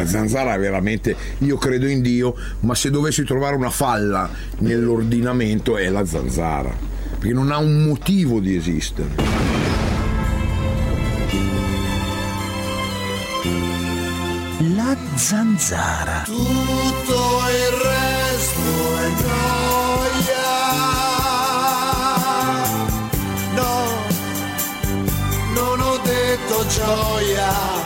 Zanzara veramente, io credo in Dio, ma se dovessi trovare una falla nell'ordinamento è la Zanzara, perché non ha un motivo di esistere. La Zanzara. Tutto il resto è gioia. No, non ho detto gioia.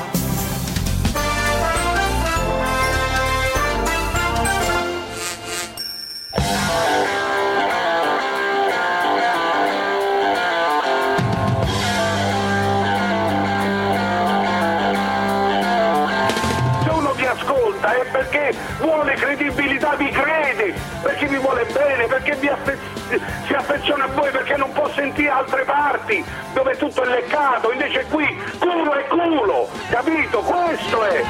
È perché vuole credibilità, vi crede, perché vi vuole bene, perché si affeziona a voi, perché non può sentire altre parti dove tutto è leccato, invece qui culo è culo, capito? Questo è.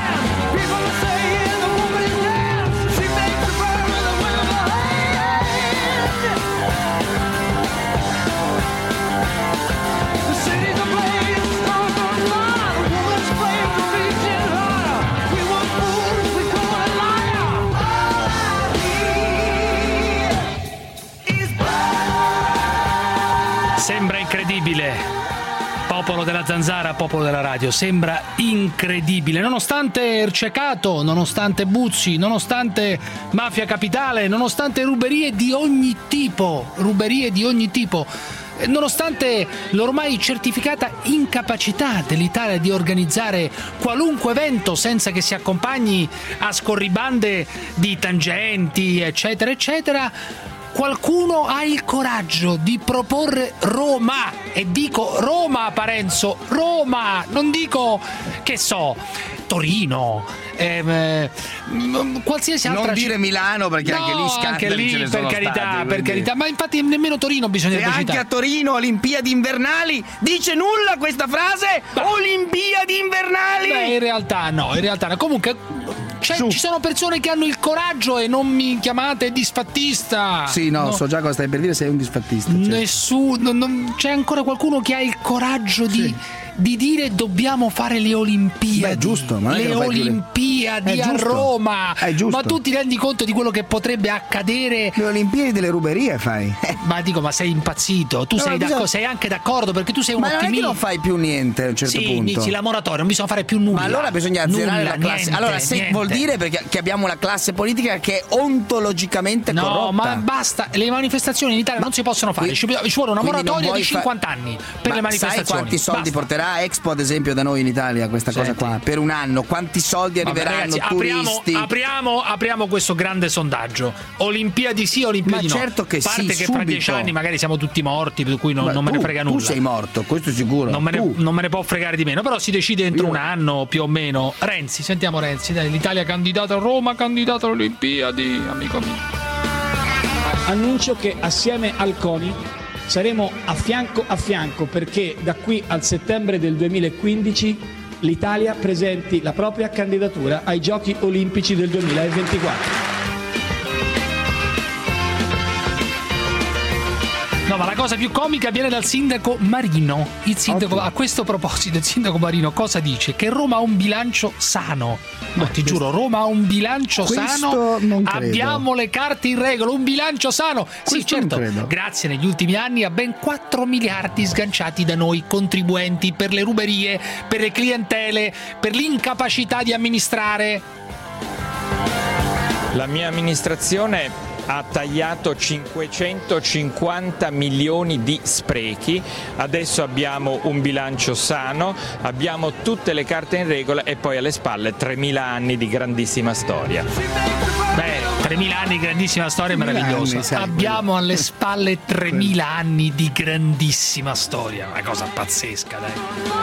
Sembra incredibile, popolo della Zanzara, popolo della radio, sembra incredibile, nonostante Ercecato, nonostante Buzzi, nonostante Mafia Capitale, nonostante ruberie di ogni tipo, nonostante l'ormai certificata incapacità dell'Italia di organizzare qualunque evento senza che si accompagni a scorribande di tangenti, eccetera, eccetera, qualcuno ha il coraggio di proporre Roma, e dico Roma, Parenzo, Roma, non dico, che so, Torino, qualsiasi altra. Non dire Milano, perché anche lì scandali, anche lì, ce ne per sono carità, stati, per carità, ma infatti nemmeno Torino bisognerebbe e citare. anche a Torino Olimpiadi invernali dice nulla questa frase? Olimpiadi invernali? Beh, in realtà no. Comunque ci sono persone che hanno il coraggio, e non mi chiamate disfattista. Sì, no, so già cosa stai per dire, sei un disfattista. Nessuno, c'è ancora qualcuno che ha il coraggio di dire dobbiamo fare le Olimpiadi. Beh, giusto, ma le Olimpiadi a Roma. È giusto. Ma tu ti rendi conto di quello che potrebbe accadere? Le Olimpiadi delle ruberie fai. Ma dico, ma sei impazzito? Tu sei anche d'accordo, perché tu sei un ottimista. Ma non è che non fai più niente a un certo punto. Sì, dici la moratoria, non bisogna fare più nulla. Ma allora bisogna azzerare la classe. Niente, allora vuol dire che abbiamo una classe politica che è ontologicamente corrotta. No, ma basta, le manifestazioni in Italia non si possono fare. Ci vuole una moratoria di 50 anni per le manifestazioni. Sai quanti soldi porterà Expo, ad esempio, da noi in Italia questa cosa qua? Per un anno, quanti soldi arriveranno? Ragazzi, turisti? Apriamo questo grande sondaggio. Olimpiadi sì, Olimpiadi no. Ma certo che sì. A parte che subito. fra 10 anni magari siamo tutti morti, per cui non me ne frega nulla. Tu sei morto, questo è sicuro. Non me ne può fregare di meno, però si decide entro un anno più o meno. Renzi, sentiamo Renzi, dai, l'Italia candidata a Roma, candidata alle Olimpiadi, amico mio. Annuncio che assieme al CONI saremo a fianco perché da qui al settembre del 2015 l'Italia presenti la propria candidatura ai Giochi Olimpici del 2024. No, ma la cosa più comica viene dal sindaco Marino. Il sindaco, a questo proposito, il sindaco Marino cosa dice? Che Roma ha un bilancio sano. No, ti giuro, Roma ha un bilancio sano. Non credo. Abbiamo le carte in regola, un bilancio sano. Sì, certo. Grazie negli ultimi anni a ben 4 miliardi sganciati da noi contribuenti per le ruberie, per le clientele, per l'incapacità di amministrare. La mia amministrazione ha tagliato 550 milioni di sprechi, adesso abbiamo un bilancio sano, abbiamo tutte le carte in regola e poi alle spalle 3.000 anni di grandissima storia. Beh, 3.000 anni di grandissima storia meravigliosa. Abbiamo alle spalle 3.000 anni di grandissima storia, una cosa pazzesca, dai.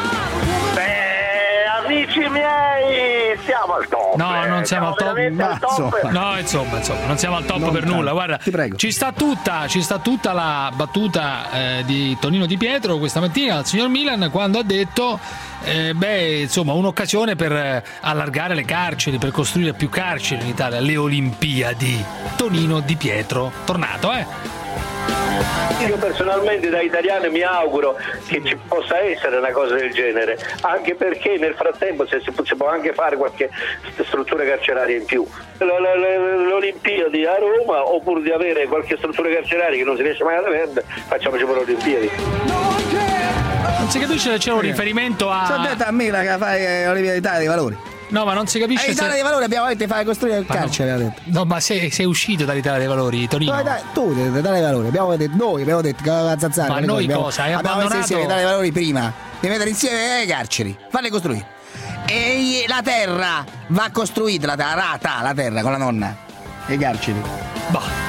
Amici miei, siamo al top. No, non siamo al top. No, insomma, non siamo al top per nulla. Guarda, ti prego. Ci sta tutta la battuta di Tonino Di Pietro questa mattina al signor Milan, quando ha detto un'occasione per allargare le carceri, per costruire più carceri in Italia, le Olimpiadi. Tonino Di Pietro, tornato, Io personalmente da italiano mi auguro che ci possa essere una cosa del genere, anche perché nel frattempo se si può anche fare qualche struttura carceraria in più. Le Olimpiadi a Roma, oppure di avere qualche struttura carceraria che non si riesce mai ad avere, facciamoci pure le Olimpiadi. Non si capisce se c'è un riferimento a... Sono detto a me che fai l'Olimpiadi dei Valori. No, ma non si capisce se... L'Italia dei Valori abbiamo detto di fare costruire il carcere, aveva detto. No, ma sei uscito dall'Italia dei Valori, Tonino? Tu dall'Italia dei Valori, abbiamo detto che la Zanzara. Ma noi cosa? Hai abbandonato? Abbiamo messo l'Italia dei Valori prima di mettere insieme i carceri, farle costruire. E la terra va costruita, la terra con la nonna. E i carceri. Bah.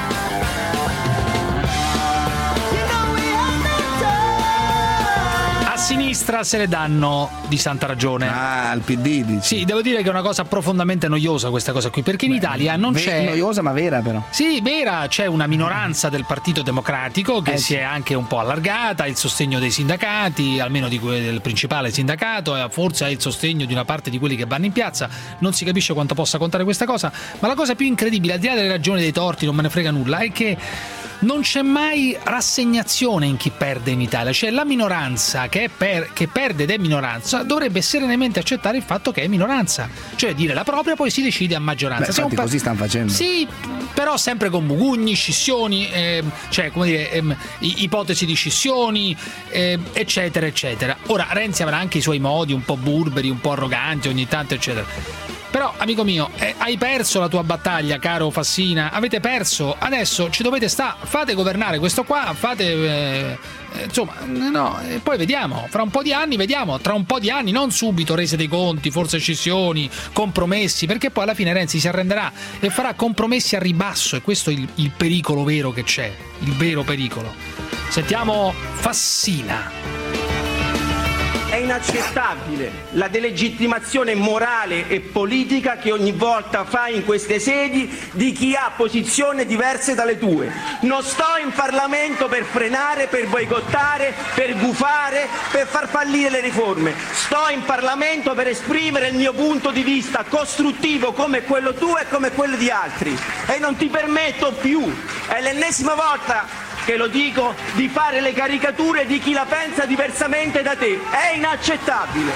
A sinistra se ne danno di santa ragione. Ah, al PD dici. Sì, devo dire che è una cosa profondamente noiosa questa cosa qui, perché in Italia non c'è... Noiosa ma vera però. Sì, vera, c'è una minoranza del Partito Democratico che si è anche un po' allargata, il sostegno dei sindacati, almeno del principale sindacato, e forse ha il sostegno di una parte di quelli che vanno in piazza. Non si capisce quanto possa contare questa cosa, ma la cosa più incredibile, al di là delle ragioni dei torti, non me ne frega nulla, è che non c'è mai rassegnazione in chi perde in Italia. Cioè la minoranza che perde ed è minoranza dovrebbe serenamente accettare il fatto che è minoranza, cioè dire la propria, poi si decide a maggioranza. Beh, infatti così stanno facendo. Sì, però sempre con mugugni, scissioni, cioè come dire, ipotesi di scissioni, eccetera eccetera. Ora Renzi avrà anche i suoi modi un po' burberi, un po' arroganti ogni tanto eccetera. Però, amico mio, hai perso la tua battaglia, caro Fassina, avete perso, adesso ci dovete fate governare questo qua, fate, insomma, no, e poi vediamo, fra un po' di anni, tra un po' di anni, non subito rese dei conti, forse scissioni, compromessi, perché poi alla fine Renzi si arrenderà e farà compromessi a ribasso, e questo è il pericolo vero che c'è, il vero pericolo. Sentiamo Fassina. È inaccettabile la delegittimazione morale e politica che ogni volta fai in queste sedi di chi ha posizioni diverse dalle tue. Non sto in Parlamento per frenare, per boicottare, per gufare, per far fallire le riforme. Sto in Parlamento per esprimere il mio punto di vista costruttivo come quello tuo e come quello di altri. E non ti permetto più, è l'ennesima volta che lo dico, di fare le caricature di chi la pensa diversamente da te. È inaccettabile.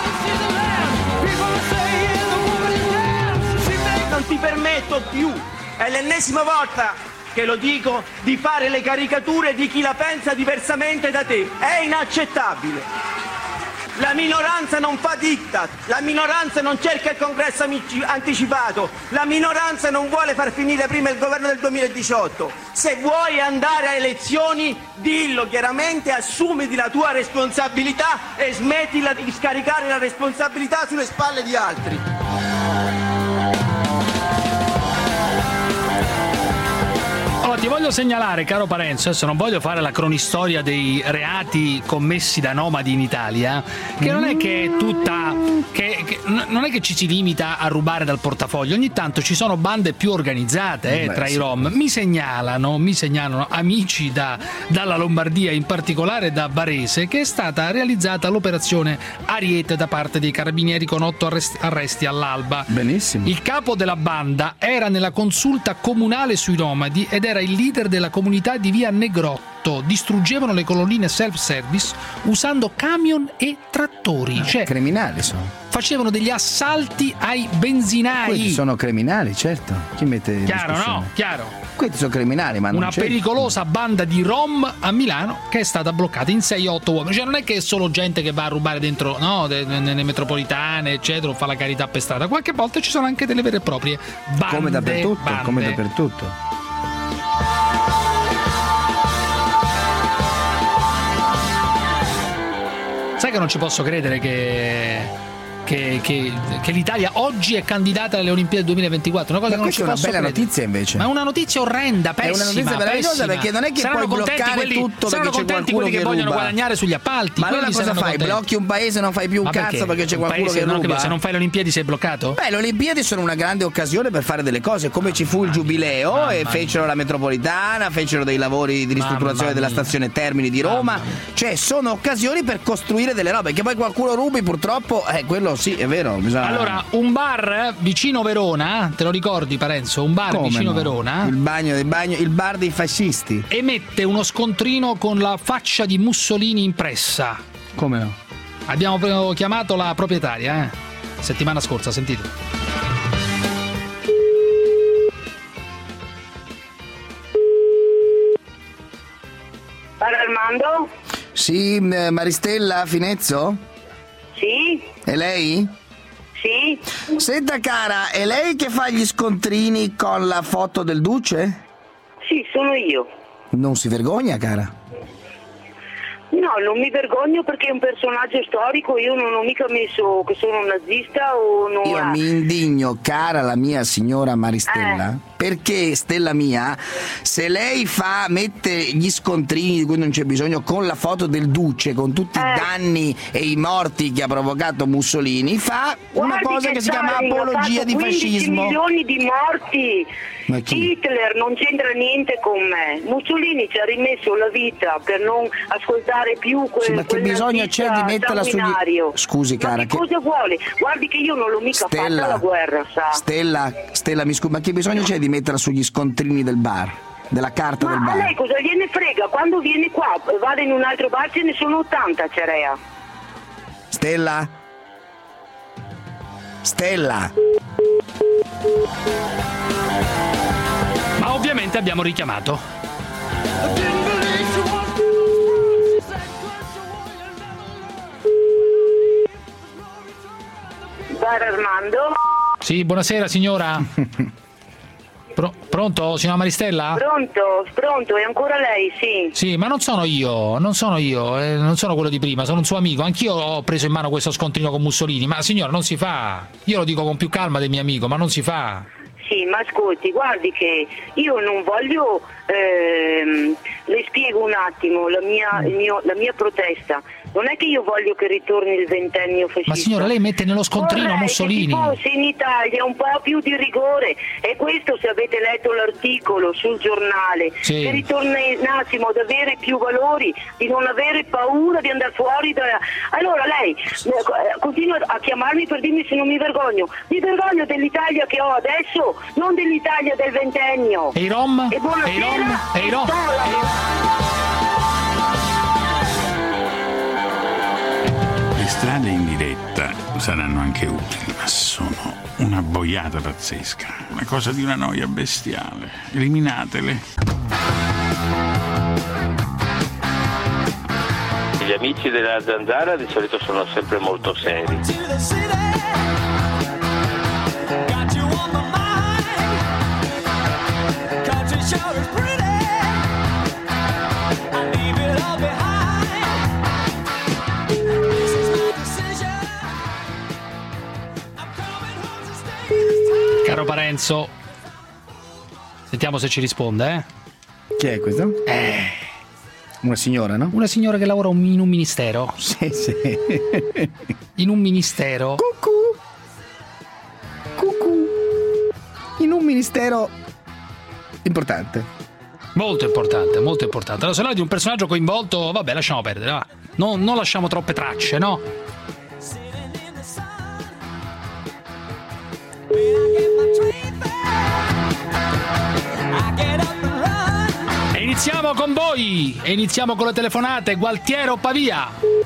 Non ti permetto più, è l'ennesima volta che lo dico, di fare le caricature di chi la pensa diversamente da te. È inaccettabile. La minoranza non fa diktat, la minoranza non cerca il congresso anticipato, la minoranza non vuole far finire prima il governo del 2018. Se vuoi andare a elezioni, dillo chiaramente, assumiti la tua responsabilità e smettila di scaricare la responsabilità sulle spalle di altri. Ti voglio segnalare, caro Parenzo, adesso non voglio fare la cronistoria dei reati commessi da nomadi in Italia, che non è che è tutta non è che ci si limita a rubare dal portafoglio, ogni tanto ci sono bande più organizzate tra i Rom. Mi segnalano amici dalla Lombardia, in particolare da Varese, che è stata realizzata l'operazione Ariete da parte dei carabinieri con 8 arresti all'alba. Benissimo. Il capo della banda era nella consulta comunale sui nomadi ed era il leader della comunità di via Negrotto. Distruggevano le colonnine self-service usando camion e trattori. Cioè, criminali sono. Facevano degli assalti ai benzinai. Questi sono criminali, certo. Chi mette chiaro, no? Chiaro. Questi sono criminali, ma non una pericolosa banda di Rom a Milano che è stata bloccata in 6-8 uomini. Cioè non è che è solo gente che va a rubare dentro, no, nelle metropolitane, eccetera, o fa la carità per strada. Qualche volta ci sono anche delle vere e proprie bande. Come dappertutto. Sai che non ci posso credere che l'Italia oggi è candidata alle Olimpiadi 2024, una cosa che non ci posso credere. È una bella notizia invece. Ma è una notizia orrenda, pessima. È una notizia meravigliosa perché non è che puoi bloccare tutto perché c'è qualcuno che vogliono guadagnare sugli appalti. Ma allora cosa fai? Blocchi un paese, non fai più un cazzo perché c'è qualcuno che ruba. Se non fai le Olimpiadi sei bloccato? Beh, le Olimpiadi sono una grande occasione per fare delle cose, come ci fu il Giubileo e fecero la metropolitana, fecero dei lavori di ristrutturazione della stazione Termini di Roma. Cioè sono occasioni per costruire delle robe, che poi qualcuno rubi purtroppo, quello sì, è vero. Bisogna... Allora, un bar vicino Verona, te lo ricordi Parenzo? Un bar vicino Verona. Il bar dei fascisti. Emette uno scontrino con la faccia di Mussolini impressa. Come no? Abbiamo chiamato la proprietaria, settimana scorsa, sentite. Armando? Sì, Maristella Finezzo? Sì? È lei? Sì? Senta cara, è lei che fa gli scontrini con la foto del duce? Sì, sono io. Non si vergogna, cara? No, non mi vergogno perché è un personaggio storico, io non ho mica messo che sono un nazista o non... Io mi indigno, cara la mia signora Maristella, perché, Stella mia, se lei mette gli scontrini di cui non c'è bisogno con la foto del duce, con tutti i danni e i morti che ha provocato Mussolini, fa una cosa che si chiama apologia di fascismo. 15 milioni di morti! Ma chi? Hitler non c'entra niente con me. Mussolini ci ha rimesso la vita per non ascoltare più sì, ma che bisogno c'è di metterla sugli... Scusi cara, ma che cosa vuole? Guardi che io non l'ho mica fatta la guerra, sa. Stella, mi scusi, ma che bisogno c'è di metterla sugli scontrini del bar? Della carta del bar? Ma a lei cosa gliene frega? Quando viene qua, vado in un altro bar, ce ne sono 80, Cerea. Stella? Ma ovviamente abbiamo richiamato. Bar Armando? Sì, buonasera signora. Pronto, signora Maristella? Pronto, è ancora lei, sì. Sì, ma non sono io, non sono quello di prima, sono un suo amico. Anch'io ho preso in mano questo scontrino con Mussolini, ma signora non si fa. Io lo dico con più calma del mio amico, ma non si fa. Sì, ma ascolti, guardi che io non voglio, le spiego un attimo la mia protesta. Non è che io voglio che ritorni il ventennio fascista. Ma signora, lei mette nello scontrino Mussolini. Che ci fosse in Italia un po' più di rigore, e questo, se avete letto l'articolo sul giornale, sì, che ritornassimo ad avere più valori, di non avere paura di andare fuori da... Allora lei continua a chiamarmi per dirmi se non mi vergogno. Mi vergogno dell'Italia che ho adesso, non dell'Italia del ventennio. E i Rom? E buonasera. E i Rom? Le strade in diretta saranno anche utili, ma sono una boiata pazzesca, una cosa di una noia bestiale. Eliminatele. Gli amici della Zanzara di solito sono sempre molto seri. Caro Parenzo, sentiamo se ci risponde, Chi è questo? Una signora, no? Una signora che lavora in un ministero. Sì. In un ministero. Cucù. In un ministero importante. Molto importante, molto importante. Allora, se no è di un personaggio coinvolto, vabbè, lasciamo perdere, va. Non lasciamo troppe tracce, no? E iniziamo con voi, e iniziamo con le telefonate. Gualtiero Pavia.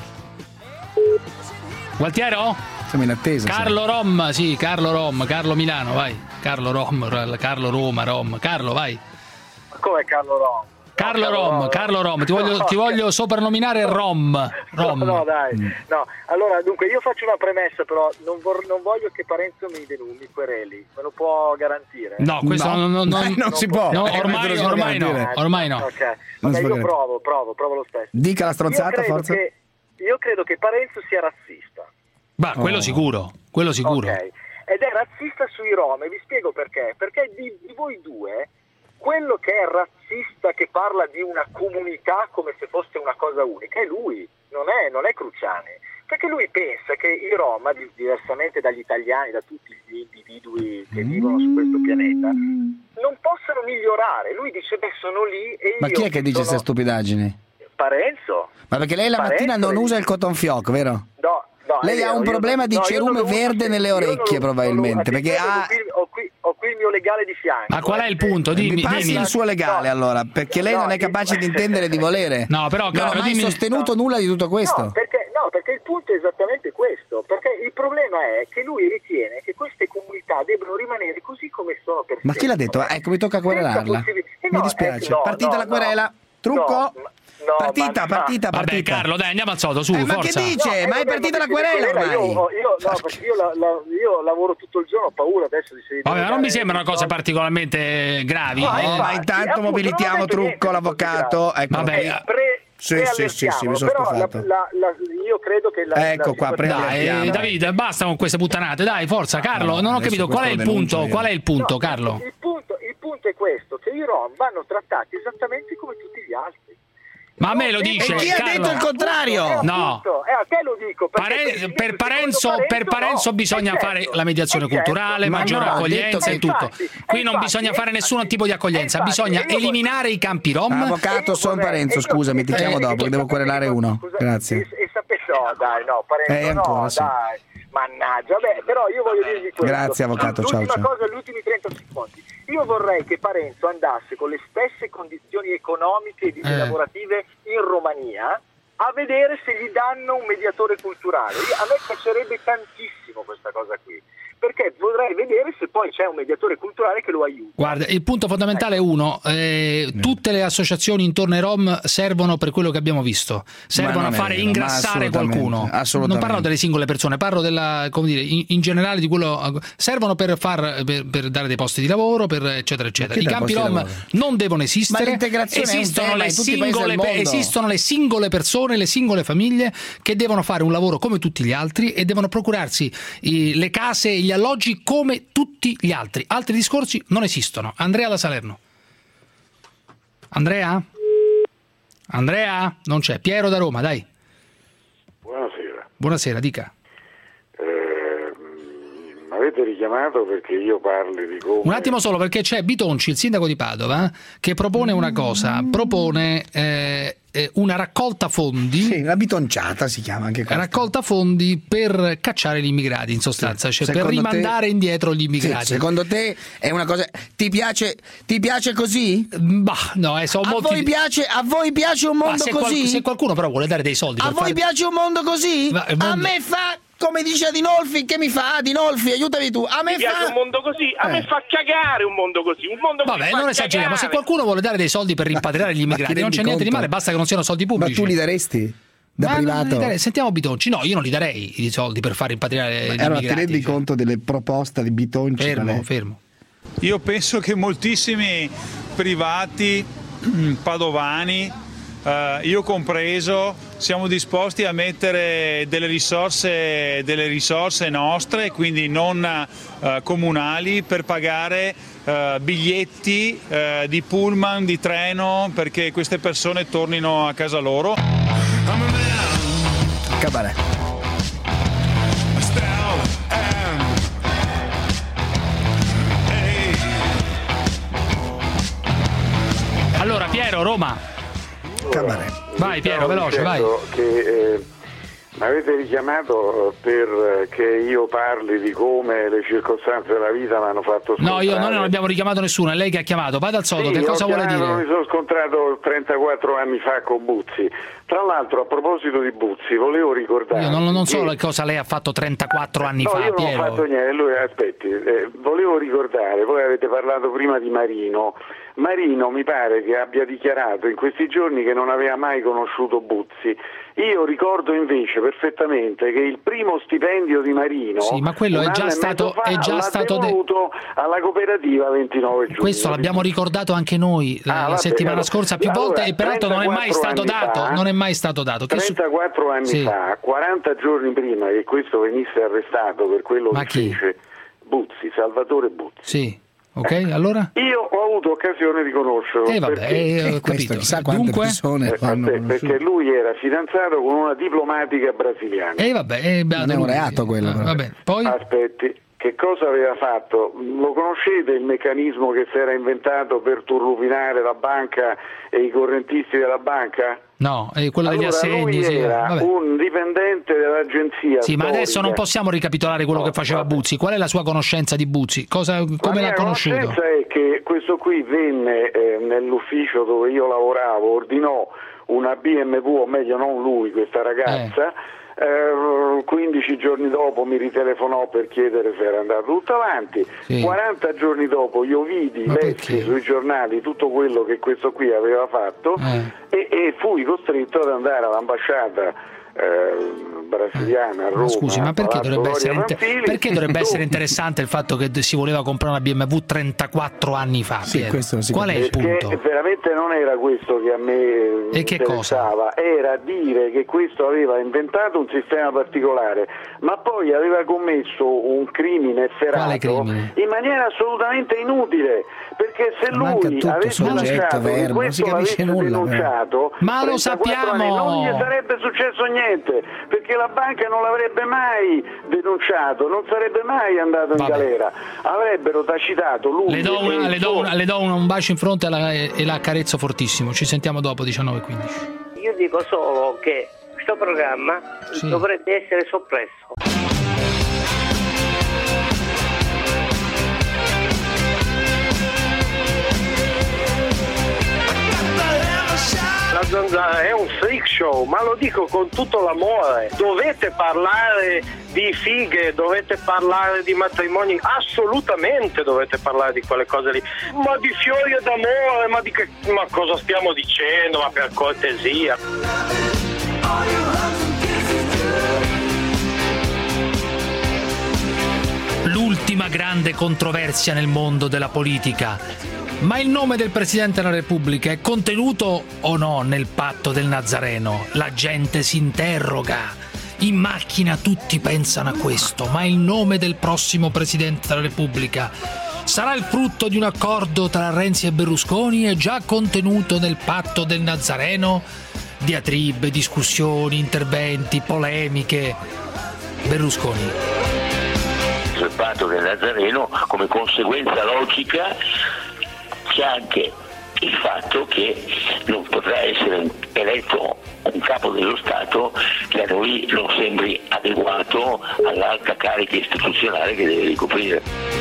Gualtiero? Siamo in attesa. Carlo Rom, sì, Carlo Rom, Carlo Milano, vai. Carlo Rom, Carlo Roma, Rom. Carlo, vai. Come Carlo Rom? Carlo Rom, ti voglio soprannominare Rom. No, dai. No. Allora, dunque, io faccio una premessa, però non voglio che Parenzo mi quereli. Me lo può garantire? No, questo non si può. No, ormai no. Ok. Vabbè, io provo lo stesso. Dica la stronzata, forza. Io credo che Parenzo sia razzista. Ma quello sicuro. Ok. Ed è razzista sui Rom, e vi spiego perché. Perché di voi due, quello che è razzista, che parla di una comunità come se fosse una cosa unica, è lui, non è Cruciani, perché lui pensa che i Rom, diversamente dagli italiani, da tutti gli individui che vivono su questo pianeta, non possano migliorare. Lui dice, beh, sono lì e Ma chi è che dice queste stupidaggini? Parenzo. Ma perché lei la mattina non usa il cotton fioc, vero? No, No, lei ha un problema di cerume verde nelle orecchie probabilmente, perché ho qui il mio legale di fianco. Ma qual è il punto? Dimmi. Mi passi il suo legale allora, perché lei non è capace di intendere e di volere. No, però non ho mai sostenuto nulla di tutto questo. Perché il punto è esattamente questo, perché il problema è che lui ritiene che queste comunità debbano rimanere così come sono per Ma chi l'ha detto? Ecco, mi tocca querelarla. Mi dispiace. Partita la querela. Trucco? Partita. Vabbè, Carlo, dai, andiamo al sodo, su, ma forza. che dice? Ma è partita la querela ormai? Io lavoro tutto il giorno, ho paura adesso di Vabbè, ma non mi sembrano cose particolarmente gravi. Ma intanto mobilitiamo Trucco, l'avvocato. Ecco. Vabbè. Sì, mi sono stufato. Io credo che ecco qua, dai, Davide, basta con queste puttanate, dai, forza. Carlo, non ho capito qual è il punto. Qual è il punto, Carlo? Il punto è questo, che i Rom vanno trattati esattamente come tutti gli altri. Ma a me lo dice. E chi ha detto il contrario? No. A te lo dico. Per Parenzo bisogna fare la mediazione culturale, maggiore accoglienza e tutto. Qui non bisogna fare nessun tipo di accoglienza, bisogna eliminare i campi Rom. Avvocato, sono Parenzo, scusami, ti chiamo dopo, che devo querelare uno. Grazie. Parenzo, dai. Mannaggia, però io voglio dirvi questo. Grazie, avvocato, ciao. L'ultima cosa, gli ultimi 30 secondi. Io vorrei che Parenzo andasse con le stesse condizioni economiche e lavorative in Romania a vedere se gli danno un mediatore culturale. A me piacerebbe tantissimo questa cosa qui, perché vorrei vedere se poi c'è un mediatore culturale che lo aiuta. Guarda, il punto fondamentale è uno, tutte le associazioni intorno ai Rom servono per quello che abbiamo visto, servono a fare ingrassare qualcuno. Non parlo delle singole persone, parlo della, come dire, in generale di quello, servono per dare dei posti di lavoro, per eccetera eccetera. I campi Rom non devono esistere. Ma l'integrazione esistono le singole persone, le singole famiglie che devono fare un lavoro come tutti gli altri e devono procurarsi le case e gli alloggi come tutti gli altri. Altri discorsi non esistono. Andrea da Salerno. Andrea? Non c'è. Piero da Roma, dai. Buonasera, dica. Mi avete richiamato perché io parli di come... Un attimo solo, perché c'è Bitonci, il sindaco di Padova, che propone una cosa, propone una raccolta fondi. Sì, una bitonciata si chiama anche questa. Raccolta fondi per cacciare gli immigrati, in sostanza, cioè per rimandare indietro gli immigrati. Sì, secondo te è una cosa... Ti piace così? Bah, no, sono molti... A voi piace un mondo così? Se qualcuno però vuole dare dei soldi... A voi piace un mondo così? A me fa... Come dice Adinolfi, che mi fa Adinolfi? Aiutami tu. A me piace un mondo così, a me fa cagare un mondo così. Vabbè, non esageriamo. Se qualcuno vuole dare dei soldi per rimpatriare gli immigrati, non c'è niente di male, basta che non siano soldi pubblici. Ma tu li daresti? Da privato? Sentiamo Bitonci. No, io non li darei i soldi per far rimpatriare gli immigrati. Allora, ti rendi conto delle proposte di Bitonci? Fermo. Io penso che moltissimi privati padovani, io compreso, siamo disposti a mettere delle risorse nostre, quindi non comunali, per pagare biglietti di pullman, di treno, perché queste persone tornino a casa loro. Cabaret. Allora, Piero, Roma. Cabaret. Vai Piero, veloce, vai. Che mi avete richiamato perché io parli di come le circostanze della vita mi hanno fatto scontrare. No, noi non abbiamo richiamato nessuno, è lei che ha chiamato. Vada al sodo, che cosa vuole dire? Mi sono scontrato 34 anni fa con Buzzi. Tra l'altro, a proposito di Buzzi, volevo ricordare... Io non so che cosa lei ha fatto 34 anni fa, io Piero. Non ho fatto niente, aspetti, volevo ricordare, voi avete parlato prima di Marino. Marino mi pare che abbia dichiarato in questi giorni che non aveva mai conosciuto Buzzi. Io ricordo invece perfettamente che il primo stipendio di Marino, sì, ma quello è già stato devoluto alla cooperativa 29 giugno. Questo l'abbiamo ricordato anche noi la settimana scorsa più volte, e peraltro non è mai stato dato. 34 anni fa, 40 giorni prima che questo venisse arrestato per quello che fece Buzzi, Salvatore Buzzi. Sì. Ok, allora? Io ho avuto occasione di conoscerlo. Ho capito. Chissà quante persone perché lui era fidanzato con una diplomatica brasiliana. Non è un reato quello. Vabbè, poi? Aspetti, che cosa aveva fatto? Lo conoscete il meccanismo che si era inventato per turlupinare la banca e i correntisti della banca? No, è quello degli Allora, assegni. lui Sì, era vabbè. un dipendente dell'agenzia Sì, ma adesso storica. non possiamo ricapitolare quello che faceva Buzzi. Qual è la sua conoscenza di Buzzi? Come l'ha conosciuto? La mia conoscenza è che questo qui venne nell'ufficio dove io lavoravo, ordinò una BMW, o meglio non lui, questa ragazza. 15 giorni dopo mi ritelefonò per chiedere se era andato tutto avanti. 40 giorni dopo io vidi, lessi sui giornali tutto quello che questo qui aveva fatto e fui costretto ad andare all'ambasciata brasiliana a Roma. Scusi, ma perché dovrebbe Panfili, essere interessante il fatto che si voleva comprare una BMW 34 anni fa? Qual è il punto? Perché veramente non era questo che a me interessava, era dire che questo aveva inventato un sistema particolare, ma poi aveva commesso un crimine efferato in maniera assolutamente inutile, perché se lui avesse lasciato che questo l'avesse denunciato, ma lo 34 anni, sappiamo, non gli sarebbe successo niente, perché la banca non l'avrebbe mai denunciato, non sarebbe mai andato in galera, avrebbero tacitato lui. Le do un bacio in fronte e la accarezzo fortissimo. Ci sentiamo dopo 19:15. Io dico solo che questo programma dovrebbe essere soppresso. La Zanzara è un freak show, ma lo dico con tutto l'amore. Dovete parlare di fighe, dovete parlare di matrimoni, assolutamente dovete parlare di quelle cose lì. Ma di fiori d'amore, ma cosa stiamo dicendo? Ma per cortesia. L'ultima grande controversia nel mondo della politica. Ma il nome del Presidente della Repubblica è contenuto o no nel patto del Nazareno? La gente si interroga. In macchina tutti pensano a questo, ma il nome del prossimo Presidente della Repubblica sarà il frutto di un accordo tra Renzi e Berlusconi? È già contenuto nel patto del Nazareno? Diatribe, discussioni, interventi, polemiche. Berlusconi. Il patto del Nazareno, come conseguenza logica, c'è anche il fatto che non potrà essere eletto un capo dello Stato che a noi non sembri adeguato all'alta carica istituzionale che deve ricoprire.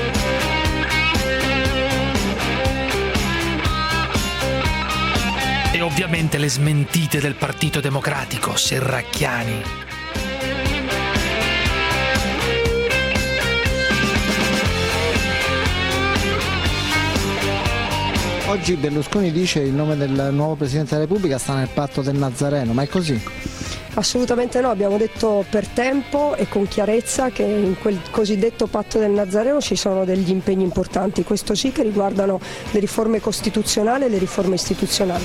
E ovviamente le smentite del Partito Democratico, Serracchiani. Oggi Berlusconi dice il nome del nuovo Presidente della Repubblica sta nel patto del Nazareno, ma è così? Assolutamente no, abbiamo detto per tempo e con chiarezza che in quel cosiddetto patto del Nazareno ci sono degli impegni importanti, questo sì, che riguardano le riforme costituzionali e le riforme istituzionali.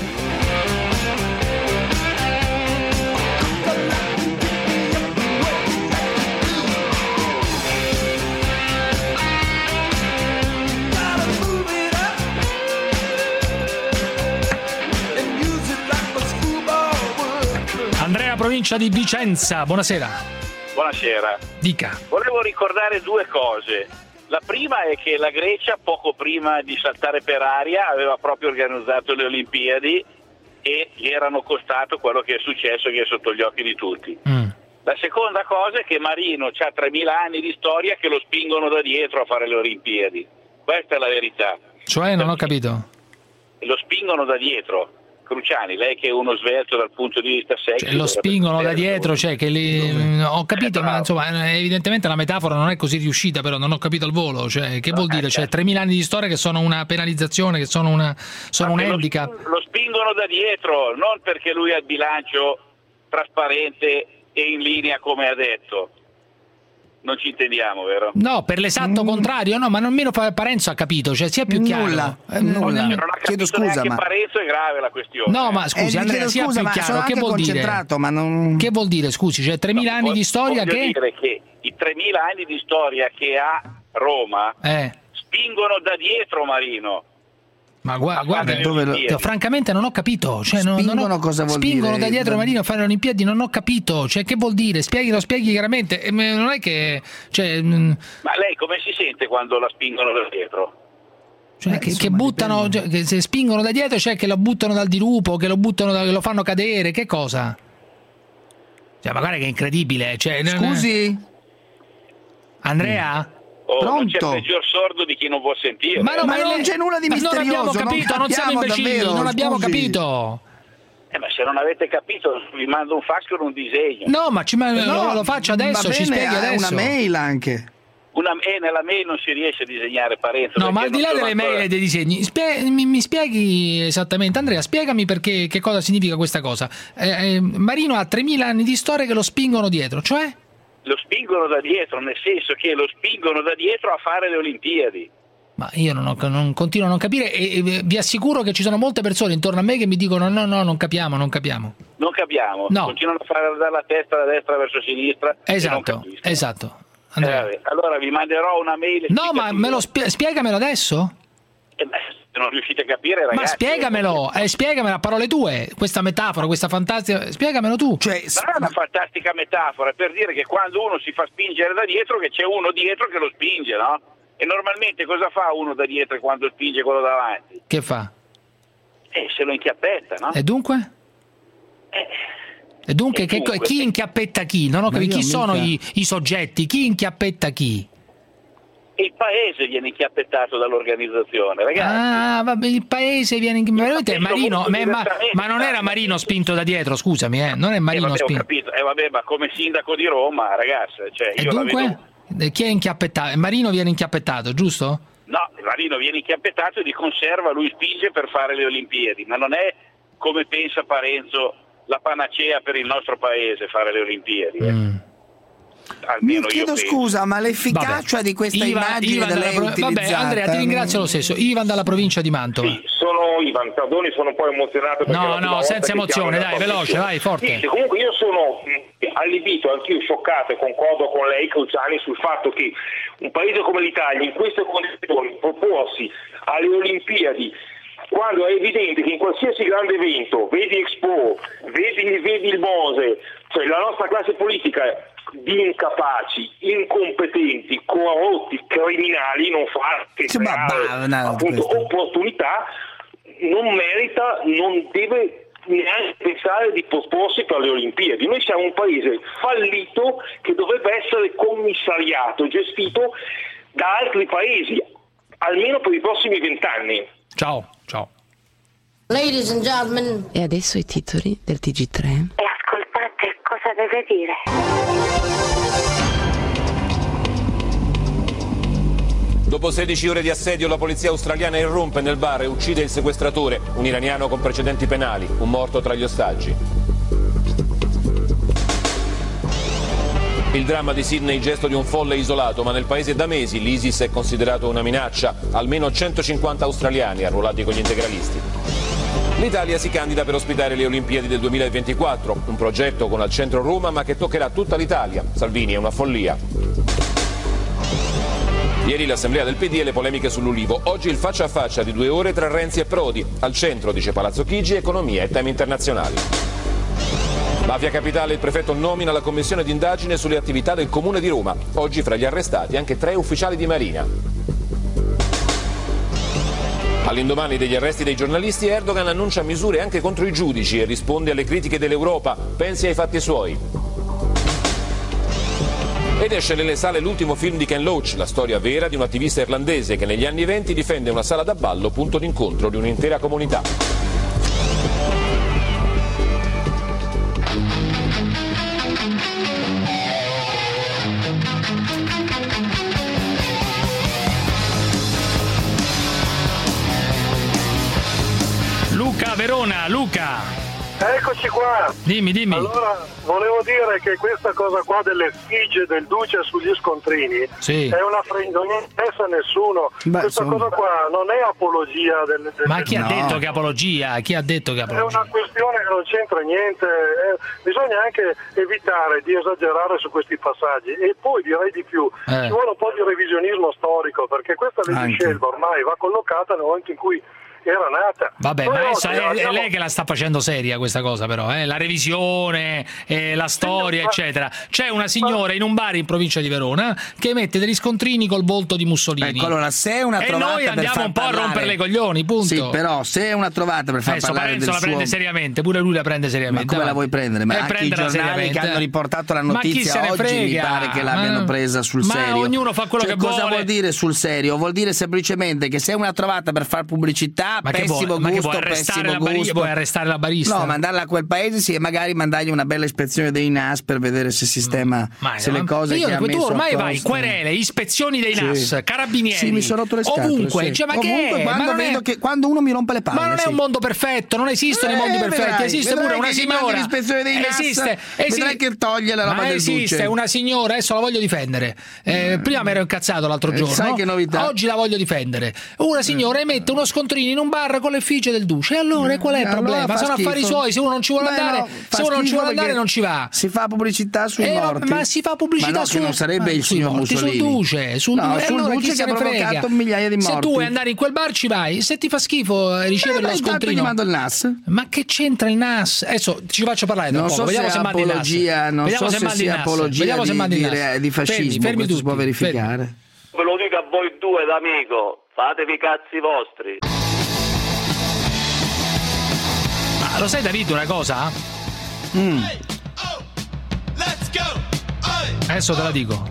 Provincia di Vicenza, buonasera. Buonasera. Dica. Volevo ricordare due cose. La prima è che la Grecia, poco prima di saltare per aria, aveva proprio organizzato le Olimpiadi e gli erano costato quello che è successo, che è sotto gli occhi di tutti. La seconda cosa è che Marino ha 3.000 anni di storia che lo spingono da dietro a fare le Olimpiadi. Questa è la verità. Cioè, non ho capito. Lo spingono da dietro. Cruciani, lei che è uno svelto dal punto di vista sexy, lo spingono da dietro, cioè che ho capito, ma insomma evidentemente la metafora non è così riuscita, però non ho capito al volo, cioè che vuol dire? Cioè 3.000 anni di storia che sono una penalizzazione, che sono un handicap. Lo spingono da dietro, non perché lui ha il bilancio trasparente e in linea come ha detto. Non ci intendiamo, vero? No, per l'esatto contrario, no, ma nemmeno Parenzo ha capito, cioè sia più chiaro. Nulla. Non ha chiedo scusa, ma Parenzo è grave la questione. No, ma scusi, Andrea, sia più chiaro, che vuol dire? Ma non... Che vuol dire, scusi, cioè 3.000 anni di storia che... Voglio dire che i 3.000 anni di storia che ha Roma spingono da dietro Marino. Ma guarda, francamente non ho capito. Cioè, cosa vuol spingono dire? Da dietro Marino a fare le Olimpiadi, non ho capito. Cioè, che vuol dire? Spieghi chiaramente. Non è che. Cioè, ma lei come si sente quando la spingono da dietro? Cioè, che buttano, che se spingono da dietro, cioè che lo buttano dal dirupo, che lo fanno cadere, che cosa? Cioè, ma guarda che è incredibile. Cioè, scusi? Andrea? Non c'è peggior sordo di chi non vuol sentire. Ma non c'è nulla di misterioso. Non abbiamo capito, non siamo imbecilli, davvero, non abbiamo scusi. Ma capito. se non avete capito, vi mando un fax con un disegno. No, ma lo faccio adesso, ci spieghi adesso. Una mail anche. Nella mail non si riesce a disegnare Parenzo. No, ma al di là delle mail e dei disegni, mi spieghi esattamente, Andrea, spiegami perché che cosa significa questa cosa. Marino ha 3000 anni di storia che lo spingono dietro, cioè? Lo spingono da dietro, nel senso che lo spingono da dietro a fare le Olimpiadi. Ma io non continuo a non capire e vi assicuro che ci sono molte persone intorno a me che mi dicono no, non capiamo. Non capiamo? No. Continuano a fare dalla testa da destra verso sinistra. Esatto. Allora vi manderò una mail. No, ma spiegamelo adesso? Se non riuscite a capire, ragazzi. Ma spiegamelo a parole tue, questa metafora, questa fantastica, spiegamelo tu. Non è una fantastica metafora, per dire che quando uno si fa spingere da dietro, che c'è uno dietro che lo spinge, no? E normalmente cosa fa uno da dietro quando spinge quello davanti? Che fa? Se lo inchiappetta, no? E dunque? Chi inchiappetta chi? Non ho capito. Chi sono i soggetti? Chi inchiappetta chi? Il paese viene inchiappettato dall'organizzazione, ragazzi. Ah, vabbè, il paese viene inchiappettato. Marino, ma non era Marino spinto da dietro, scusami, non è Marino spinto. Ho capito, ma come sindaco di Roma, ragazzi, cioè e io dunque? la vedo... Chi è inchiappettato? Marino viene inchiappettato, giusto? No, Marino viene inchiappettato e di conserva lui spinge per fare le Olimpiadi, ma non è come pensa Parenzo la panacea per il nostro paese fare le Olimpiadi. Mi chiedo scusa, ma l'efficacia di questa immagine da lei utilizzata... Vabbè, Andrea, ti ringrazio lo stesso. Ivan dalla provincia di Mantova. Sì, sono Ivan, perdoni, sono un po' emozionato. No, senza emozione, dai, veloce, vai, forte. Sì, comunque io sono allibito, anch'io scioccato e concordo con lei, Cruciani, sul fatto che un paese come l'Italia in queste condizioni proporsi alle Olimpiadi, quando è evidente che in qualsiasi grande evento, vedi Expo, vedi il Mose, cioè la nostra classe politica di incapaci, incompetenti, corrotti, criminali, non fa che creare appunto opportunità, non merita, non deve neanche pensare di proporsi per le Olimpiadi. Noi siamo un paese fallito che dovrebbe essere commissariato, gestito da altri paesi, almeno per i prossimi 20 anni. Ciao. Ladies and gentlemen. E adesso i titoli del TG3. E ascoltate cosa deve dire. Dopo 16 ore di assedio, la polizia australiana irrompe nel bar e uccide il sequestratore, un iraniano con precedenti penali, un morto tra gli ostaggi. Il dramma di Sydney, gesto di un folle isolato, ma nel paese da mesi l'ISIS è considerato una minaccia. Almeno 150 australiani arruolati con gli integralisti. L'Italia si candida per ospitare le Olimpiadi del 2024, un progetto con al centro Roma ma che toccherà tutta l'Italia. Salvini è una follia. Ieri l'assemblea del PD e le polemiche sull'Ulivo. Oggi il faccia a faccia di 2 ore tra Renzi e Prodi. Al centro, dice Palazzo Chigi, economia e temi internazionali. Mafia Capitale, il prefetto nomina la commissione d'indagine sulle attività del Comune di Roma. Oggi fra gli arrestati anche 3 ufficiali di Marina. All'indomani degli arresti dei giornalisti, Erdogan annuncia misure anche contro i giudici e risponde alle critiche dell'Europa. Pensi ai fatti suoi. Ed esce nelle sale l'ultimo film di Ken Loach, la storia vera di un attivista irlandese che negli anni '20 difende una sala da ballo, punto d'incontro di un'intera comunità. Verona, Luca. Eccoci qua. Dimmi. Allora, volevo dire che questa cosa qua delle effigie del Duce sugli scontrini è una non interessa a nessuno. Questa cosa qua non è apologia del Ma chi ha detto che è apologia? Chi ha detto che è apologia? È una questione che non c'entra niente. Bisogna anche evitare di esagerare su questi passaggi. E poi direi di più, ci vuole un po' di revisionismo storico, perché questa legge Scelba ormai va collocata nel momento in cui era nata. Vabbè, Noi ma oggi è lei che la sta facendo seria questa cosa, però, la revisione, la storia, eccetera. C'è una signora in un bar in provincia di Verona che mette degli scontrini col volto di Mussolini. Ecco, allora, se è una e trovata noi andiamo per un po' parlare... a rompere le coglioni, punto. Sì, però se è una trovata per far parlare Parenzo del la prende suo... seriamente, pure lui la prende seriamente. Ma come la vuoi prendere? Ma anche i giornali che hanno riportato la notizia oggi mi pare che l'abbiano presa sul serio. Ma ognuno fa quello che vuole. Cosa vuol dire sul serio? Vuol dire semplicemente che se è una trovata per far pubblicità, pessimo gusto, pessimo gusto. Vuoi arrestare la barista? No, mandarla a quel paese sì, e magari mandargli una bella ispezione dei NAS per vedere se sistema se le cose che ha messo tu ormai a vai, posto. querele, ispezioni dei NAS, carabinieri. Sì, mi sono rotto le scatole. Ovunque, sì. Cioè, ma ovunque, che quando vedo che quando uno mi rompe le palle. Ma non è un mondo perfetto, non esistono i mondi perfetti, esiste pure una signora. L'ispezione dei NAS, vedrai che toglie la roba del duce. Esiste una signora, adesso la voglio difendere. Prima mi ero incazzato l'altro giorno. Sai che novità? Oggi la voglio difendere. Una signora emette uno scontrino in un bar con l'effigie del duce. E allora qual è il problema? Allora sono affari suoi, se uno non ci vuole andare, se uno non ci vuole andare non ci va. Si fa pubblicità sui morti. Ma si fa pubblicità che non sarebbe il signor Mussolini. Sul duce, sul duce che ha provocato migliaia di morti. Se tu vuoi andare in quel bar ci vai, se ti fa schifo ricevere lo scontrino. Gli mando il NAS. Ma che c'entra il NAS? Adesso ci faccio parlare tra poco. Vediamo se mandi il NAS. Non so se sia apologia di fascismo, fermi questo si può verificare. Ve lo dico a voi due d'amico, fatevi i cazzi vostri. Ma lo sai David una cosa? Adesso te la dico.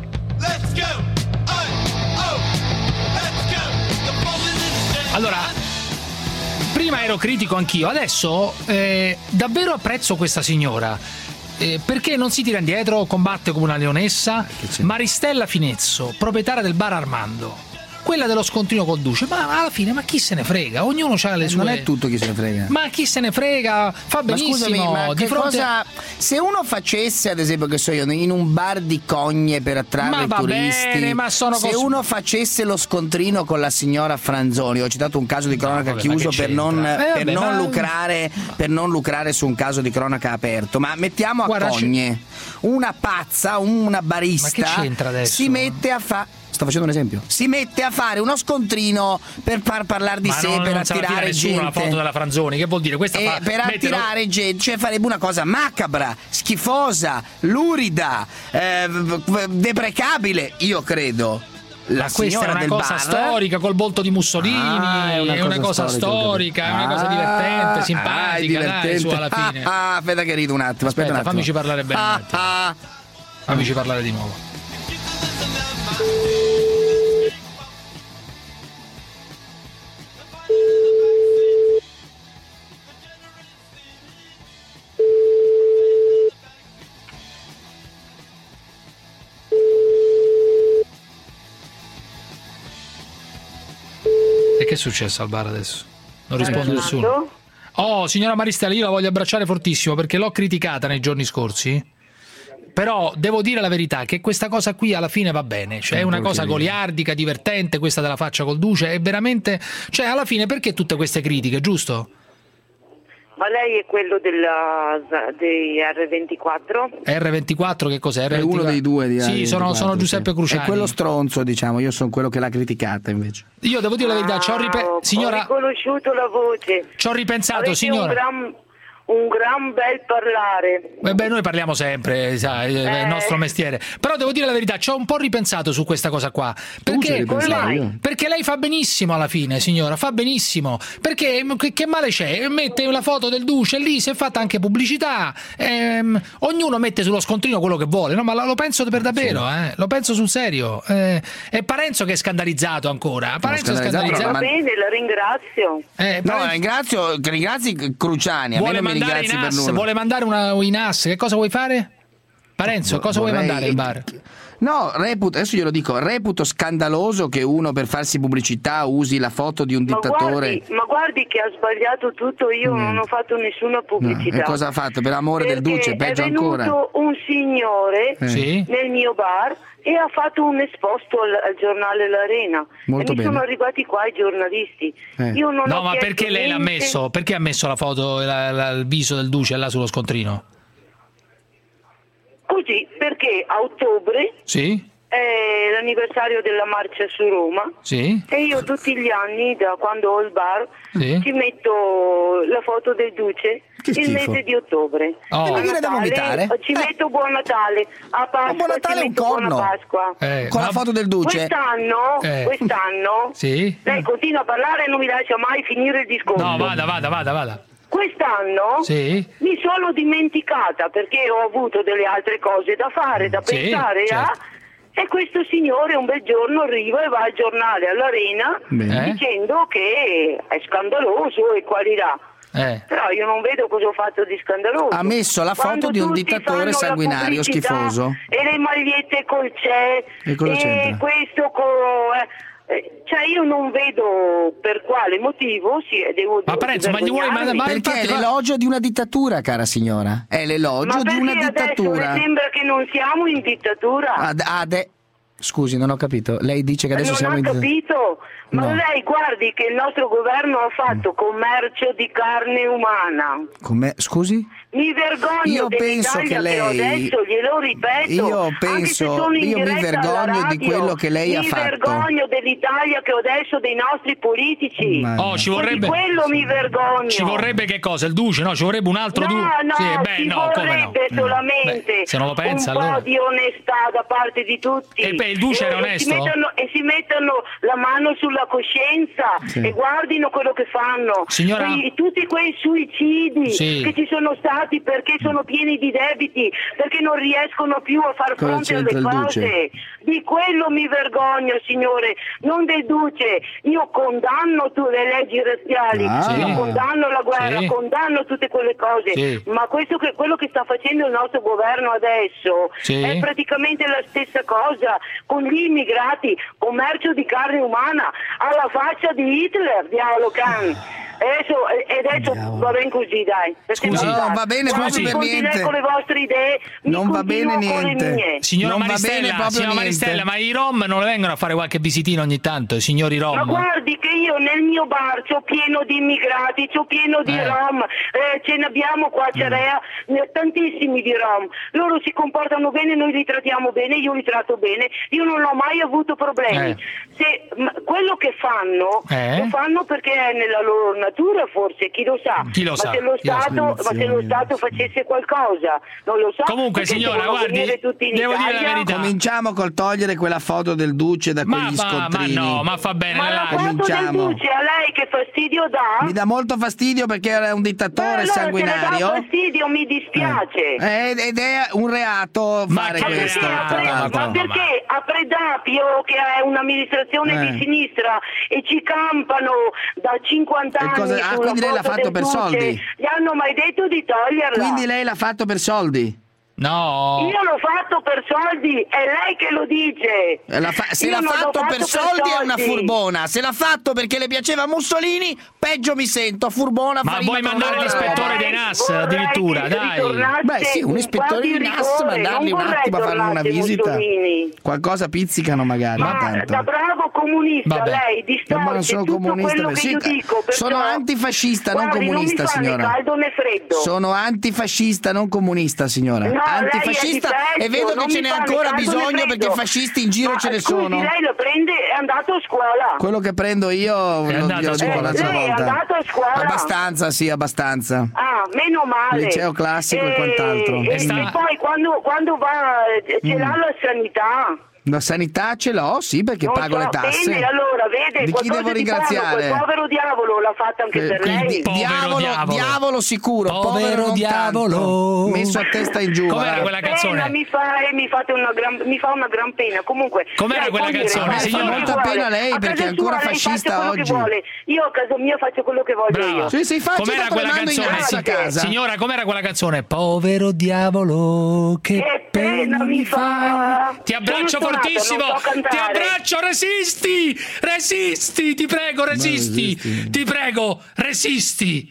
Allora, prima ero critico anch'io, adesso davvero apprezzo questa signora. Perché non si tira indietro, combatte come una leonessa. Maristella Finezzo, proprietaria del bar Armando, quella dello scontrino col duce, ma alla fine, ma chi se ne frega? Ognuno ha le sue. Non è tutto chi se ne frega. Ma chi se ne frega? Fa benissimo. Ma scusami, ma di fronte se uno facesse, ad esempio, che so io, in un bar di cogne per attrarre turisti, bene, ma se uno facesse lo scontrino con la signora Franzoni, ho citato un caso di cronaca chiuso per non lucrare su un caso di cronaca aperto, ma mettiamo a cogne una pazza, una barista si mette a fare. Sto facendo un esempio. Si mette a fare uno scontrino per far parlare di sé, per attirare gente. La foto della Franzoni, che vuol dire? Questa per attirare gente, cioè farebbe una cosa macabra, schifosa, lurida, deprecabile, io credo. Ma questa è una cosa storica col volto di Mussolini, è una cosa storica, è una cosa divertente, simpatica, dai, su alla fine. Aspetta che rido un attimo, aspetta un attimo. Fammici parlare bene un attimo. Fammici parlare di nuovo. E che è successo al bar adesso? Non risponde nessuno. Oh, signora Maristella, io la voglio abbracciare fortissimo perché l'ho criticata nei giorni scorsi. Però devo dire la verità che questa cosa qui alla fine va bene, cioè è una cosa goliardica, divertente, questa della faccia col duce, è veramente, cioè alla fine perché tutte queste critiche, giusto? Ma lei è quello dei R24? R24 che cos'è? È uno dei due di Sì, sono Giuseppe Cruciani. È quello stronzo, diciamo, io sono quello che l'ha criticata invece. Io devo dire la verità, signora, ho riconosciuto la voce. Ci ho ripensato, avete signora. Un gran bel parlare. Beh, noi parliamo sempre, sai, è il nostro mestiere. Però devo dire la verità, ci ho un po' ripensato su questa cosa qua. Perché lei fa benissimo alla fine, signora, fa benissimo. Perché che male c'è? Mette la foto del duce lì, si è fatta anche pubblicità. Ognuno mette sullo scontrino quello che vuole, no? Ma lo penso per davvero, lo penso sul serio. È Parenzo che è scandalizzato ancora. Parenzo è scandalizzato. Va bene, la ringrazio. Ringrazi Cruciani. Vuole mandare i NAS, che cosa vuoi fare? Parenzo, cosa vuoi mandare al bar? No, adesso glielo dico, reputo scandaloso che uno per farsi pubblicità usi la foto di un dittatore. Ma guardi che ha sbagliato tutto, io non ho fatto nessuna pubblicità. E cosa ha fatto? Per amore del duce, peggio ancora. È venuto un signore nel mio bar e ha fatto un esposto al giornale L'Arena. Molto mi sono arrivati qua i giornalisti. Io non ho ma perché lei l'ha messo? Perché ha messo la foto, il viso del duce là sullo scontrino? Così, perché a ottobre la l'anniversario della marcia su Roma. Sì. E io tutti gli anni, da quando ho il bar, Sì. ci metto la foto del Duce Che il schifo. mese di ottobre. Oh. A Mi viene da Natale vomitare. ci metto Buon Natale, a Pasqua Buon Natale ci è un metto Buona corno. Pasqua. Con la foto del Duce. Quest'anno Sì. lei continua a parlare e non mi lascia mai finire il discorso. No, vada. Quest'anno Sì. mi sono dimenticata perché ho avuto delle altre cose da fare, da Sì, pensare certo. e questo signore un bel giorno arriva e va al giornale all'Arena Bene. dicendo che è scandaloso e qualità. Però io non vedo cosa ho fatto di scandaloso. Ha messo la foto Quando di un tutti dittatore fanno la sanguinario pubblicità schifoso. E le magliette col CE E cosa c'entra? questo cioè io non vedo per quale motivo devo Ma Parenzo, ma gli vuoi vergognarmi. Perché è l'elogio di una dittatura, cara signora. È l'elogio di una perché adesso dittatura. le sembra che non siamo in dittatura? Scusi, non ho capito. Lei dice che adesso non siamo ha in capito? Ma No. lei guardi che il nostro governo ha fatto commercio di carne umana. Scusi? Mi vergogno Io penso dell'Italia che lei- ho adesso, glielo ripeto. Io anche se penso- sono in io mi diretta alla vergogno di radio, quello che lei ha fatto. Mi vergogno dell'Italia che ho adesso dei nostri politici. Ci vorrebbe. Di quello mi vergogno. Ci vorrebbe che cosa? Il Duce? No, ci vorrebbe un altro Duce. No, Sì, ci vorrebbe solamente Beh, se non lo pensa, un allora. po' di onestà da parte di tutti. E beh, il Duce era onesto? Si mettono la mano sulla coscienza Sì. e guardino quello che fanno. Signora- Tutti quei suicidi Sì. che ci sono stati perché sono pieni di debiti, perché non riescono più a far Cosa fronte alle c'entra il cose. Duce? Di quello mi vergogno, signore, non del Duce. Io condanno le leggi razziali, io condanno la guerra, Sì. condanno tutte quelle cose, Sì. ma quello che sta facendo il nostro governo adesso Sì. è praticamente la stessa cosa con gli immigrati, commercio di carne umana alla faccia di Hitler, diavolo can. Adesso va bene così, dai. Perché Scusi. non No, va bene Quando proprio per continuate niente. con le vostre idee, Non va bene con le niente. mie. Signora Non va bene Maristella, proprio signora niente. Maristella, ma i Rom non vengono a fare qualche visitino ogni tanto, i signori Rom? Ma guardi che io nel mio bar c'ho pieno di immigrati, c'ho pieno di Rom, ce ne abbiamo qua a Ciarea, tantissimi di Rom. Loro si comportano bene, noi li trattiamo bene, io li tratto bene, io non ho mai avuto problemi. Quello che fanno, lo fanno perché è nella loro natura forse, chi lo sa. Chi lo sa? Se lo Stato facesse qualcosa, non lo so. Comunque, perché signora, devono guardi, venire tutti in devo dire la Italia. verità. Cominciamo col togliere quella foto del Duce da quegli scontrini. Ma no, ma fa bene. Ma la foto del Cominciamo. Duce a lei che fastidio dà? Mi dà molto fastidio perché era un dittatore allora sanguinario. Se le dà fastidio mi dispiace. Ed è un reato fare questo. tra l'altro. Ma perché a Predapio, che è un'amministrazione di sinistra, e ci campano da 50 anni sulla quindi lei l'ha foto fatto del per Duce, soldi? gli hanno mai detto di toglierla? Quindi lei l'ha fatto per soldi? No. Io l'ho fatto per soldi, è lei che lo dice. Se Io l'ha non fatto l'ho per soldi è una furbona. Se l'ha fatto perché le piaceva Mussolini, peggio mi sento. Furbona. Ma vuoi mandare l'ispettore dei NAS addirittura? Dai. Beh sì, un ispettore di NAS, mandarli un attimo a fare una visita. Qualcosa pizzicano magari, ma tanto. Da bravo comunista lei Ma non distorce sono tutto comunista, quello che io dico. sono antifascista, non Guardi, comunista, non mi fa né signora. caldo né freddo. Sono antifascista, non comunista, signora. No, Antifascista lei è di e vedo peggio, che ce n'è non mi fa né ancora caldo né bisogno freddo. perché fascisti in giro Ma ce ne scusi, sono. lei lo prende, è andato a scuola. Quello che prendo io glielo dico l'altra lei è volta. andato a scuola? Abbastanza, sì, abbastanza. Ah, meno male. Liceo classico e quant'altro. E poi quando va, ce l'ha la sanità. La sanità ce l'ho, sì, perché Non pago so, le tasse. bene, allora, vede, Di chi qualcosa devo di ringraziare? buono, quel povero diavolo l'ha fatto anche per lei. Diavolo sicuro, Povero non diavolo. tanto. Messo a testa in giù. Com'era quella canzone? Mi fa una gran pena. Comunque, com'era lei quella può dire, canzone, fa signora? quello che Molta vuole. pena lei, A perché è casa ancora sua lei fascista faccia quello che oggi. vuole. Io a casa mia faccio quello che voglio io. Sì, sì, faccio, Com'era dopo quella le mando in canzone? casa a casa. Signora, com'era quella canzone? Povero diavolo, che pena mi fa. Ti abbraccio Sono stonata, fortissimo. non so cantare. Ti abbraccio, resisti, ti prego, resisti. Ti prego, resisti.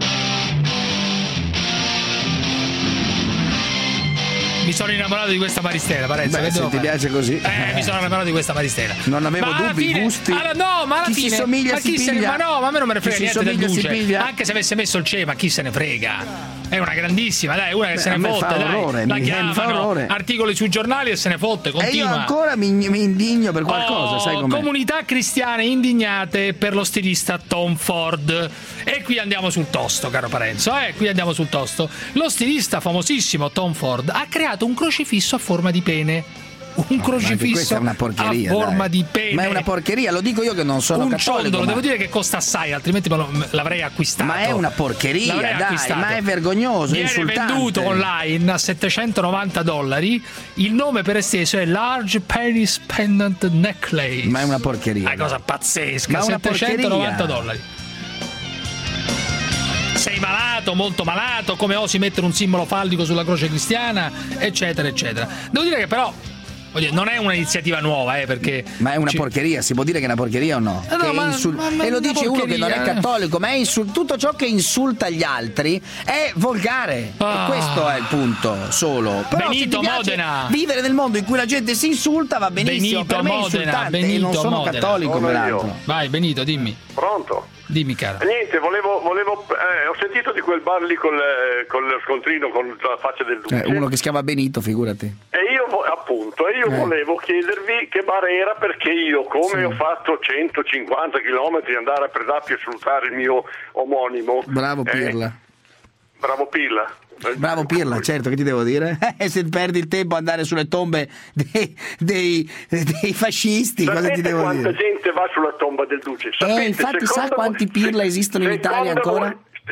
Mi sono innamorato di questa Maristella, Parenzo. Beh, che se devo ti fare? piace così. Mi sono innamorato di questa Maristella. Non avevo Ma alla dubbi, fine- gusti. no, ma alla Chi fine. si somiglia ma si chi se ne, piglia. ma no, ma a me non me ne frega Chi si niente del somiglia si Duce. piglia. Anche se avesse messo il CE, ma chi se ne frega? È una grandissima, dai, una che se ne fotte, orrore, dai. La mi fa chiamano, orrore. articoli sui giornali e se ne fotte, continua. E io ancora mi indigno per qualcosa, sai com'è? Comunità cristiane indignate per lo stilista Tom Ford. E qui andiamo sul tosto, caro Parenzo, qui andiamo sul tosto. Lo stilista famosissimo Tom Ford ha creato un crocifisso a forma di pene. Un crocifisso è una porcheria, a forma di pene. Ma è una porcheria, lo dico io che non sono cattolico. Ciondolo, devo dire che costa assai, altrimenti l'avrei acquistato. Ma è una porcheria, ma è vergognoso, viene insultante. venduto online a $790. Il nome per esteso è Large Penis Pendant Necklace. Ma è una porcheria. È una cosa pazzesca, ma $790. Sei malato, molto malato, come osi mettere un simbolo fallico sulla croce cristiana, eccetera, eccetera. Devo dire che però non è un'iniziativa nuova, perché... Ma è una porcheria, si può dire che è una porcheria o no? E lo dice uno che non è cattolico, ma è tutto ciò che insulta gli altri è volgare. E questo è il punto solo. Però Benito Modena. Vivere nel mondo in cui la gente si insulta va benissimo. Benito per me è Modena, insultante, Benito non sono Modena. cattolico peraltro. Vai Benito, dimmi. Pronto? Dimmi, caro. Niente, ho sentito di quel bar lì con lo scontrino con la faccia del duce. Uno che si chiama Benito, figurati. E io volevo chiedervi che bar era, perché io, come ho fatto 150 chilometri andare a Predappio e salutare il mio omonimo. Bravo Pirla. Bravo Pirla. Bravo Pirla, certo, che ti devo dire? Se perdi il tempo a andare sulle tombe dei fascisti, cosa ti devo dire? Quanta gente va sulla tomba del duce? Sapete, infatti sa quanti Pirla esistono in Italia ancora?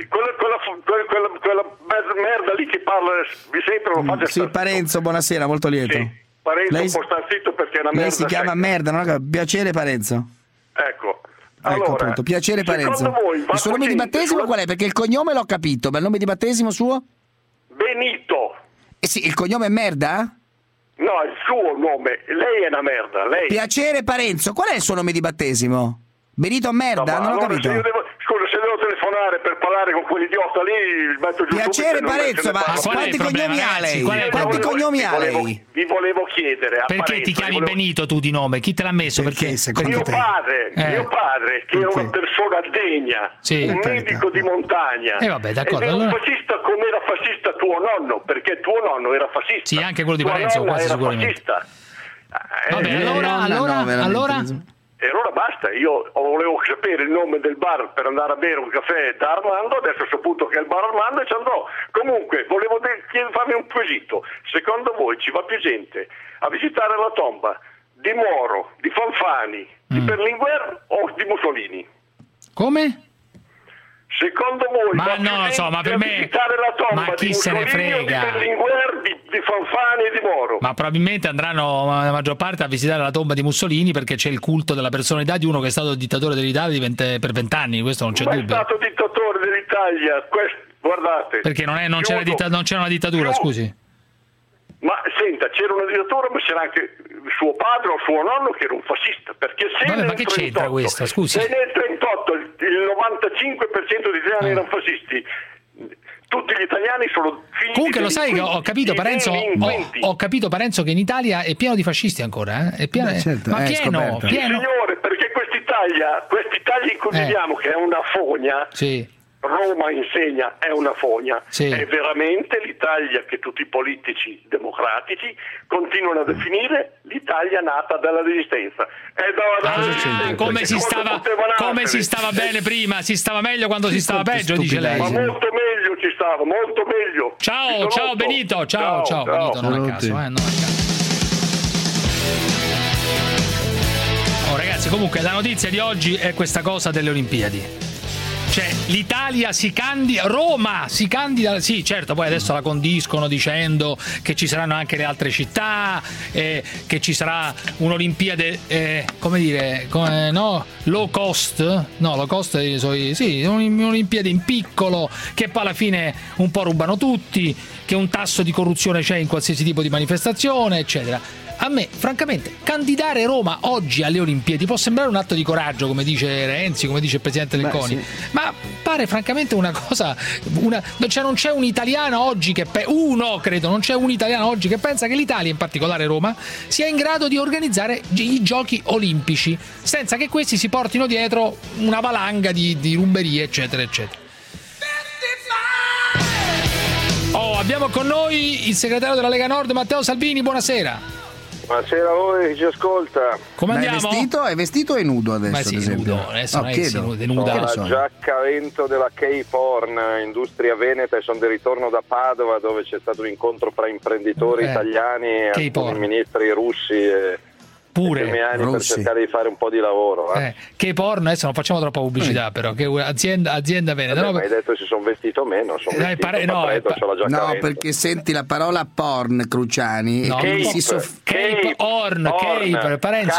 Quella merda lì che parla sempre lo fa. Sì, Parenzo, buonasera, molto lieto. Sì, Parenzo, un po' sta zitto perché è una merda. Lei si chiama merda, no? Piacere Parenzo. Ecco. Ecco appunto, piacere Parenzo. Il suo nome di battesimo qual è? Perché il cognome l'ho capito, ma il nome di battesimo suo? Benito. Sì, il cognome è merda? No, il suo nome. Lei è una merda, lei. Piacere Parenzo, qual è il suo nome di battesimo? Benito Merda? Non ho capito. Scusa, se devo telefonare per parlare con quell'idiota lì, metto giù. Piacere Parenzo, ma quanti cognomi ha lei? Quanti cognomi ha lei? Vi volevo chiedere. Perché ti chiami Benito tu di nome? Chi te l'ha messo? Perché mio padre, che è una persona degna, un medico di montagna. Vabbè, d'accordo. Ed è un fascista come era fascista tuo nonno, perché tuo nonno era fascista. Sì, anche quello di Parenzo, quasi sicuramente. Vabbè, allora? E allora basta, io volevo sapere il nome del bar per andare a bere un caffè da Armando, adesso ho saputo che è il bar Armando e ci andrò. Comunque, volevo farmi un quesito. Secondo voi ci va più gente a visitare la tomba di Moro, di Fanfani, di Berlinguer o di Mussolini? Come? Secondo voi ma non lo so, ma per me visitare la tomba ma chi di se ne Mussolini frega? Di Berlinguer, di Fanfani e di Moro? Ma probabilmente andranno la maggior parte a visitare la tomba di Mussolini, perché c'è il culto della personalità di uno che è stato dittatore dell'Italia per 20 anni, questo non c'è dubbio. È stato dittatore dell'Italia, guardate. Perché non c'era una dittatura, scusi. Ma senta, c'era una dittatura, ma c'era anche suo padre o suo nonno che era un fascista, perché se ma che c'entra questa, scusi? Se nel 38 il 95% degli italiani erano fascisti, tutti gli italiani sono figli. Comunque lo sai che ho capito Parenzo, ho capito Parenzo che in Italia è pieno di fascisti ancora, è pieno, certo, ma pieno. Signore, perché quest'Italia in cui viviamo, che è una fogna. Sì. Roma insegna è una fogna, sì. È veramente l'Italia che tutti i politici democratici continuano a definire l'Italia nata dalla resistenza. Come si stava bene prima, si stava meglio quando si stava peggio, dice lei. Ma molto meglio ci stava, molto meglio. Ciao Benito, ciao Benito, non a caso, non a caso. Ragazzi, comunque la notizia di oggi è questa cosa delle Olimpiadi. Cioè, l'Italia si candida, Roma si candida, sì certo, poi adesso la condiscono dicendo che ci saranno anche le altre città, che ci sarà un'Olimpiade, low cost, sì, un'Olimpiade in piccolo, che poi alla fine un po' rubano tutti, che un tasso di corruzione c'è in qualsiasi tipo di manifestazione, eccetera. A me, francamente, candidare Roma oggi alle Olimpiadi può sembrare un atto di coraggio, come dice Renzi, come dice il presidente del CONI, sì. Ma pare francamente una cosa, cioè non c'è un italiano oggi non c'è un italiano oggi che pensa che l'Italia, in particolare Roma, sia in grado di organizzare i giochi olimpici senza che questi si portino dietro una valanga di ruberie, eccetera, eccetera. Abbiamo con noi il segretario della Lega Nord, Matteo Salvini, buonasera. Buonasera a voi che ci ascolta. Come andiamo? È vestito o è nudo adesso? Ma sì, è nudo, adesso non è nuda. La giacca a vento della K-Porn, industria veneta, e sono di ritorno da Padova, dove c'è stato un incontro fra imprenditori italiani e alcuni ministri russi e anni per cercare di fare un po' di lavoro. Che porno, adesso non facciamo troppa pubblicità, però che azienda veneta. Ma hai detto se sono vestito o meno? Sono vestito, c'ho la giacca a vento. Perché senti la parola porn, Cruciani, Parenzo,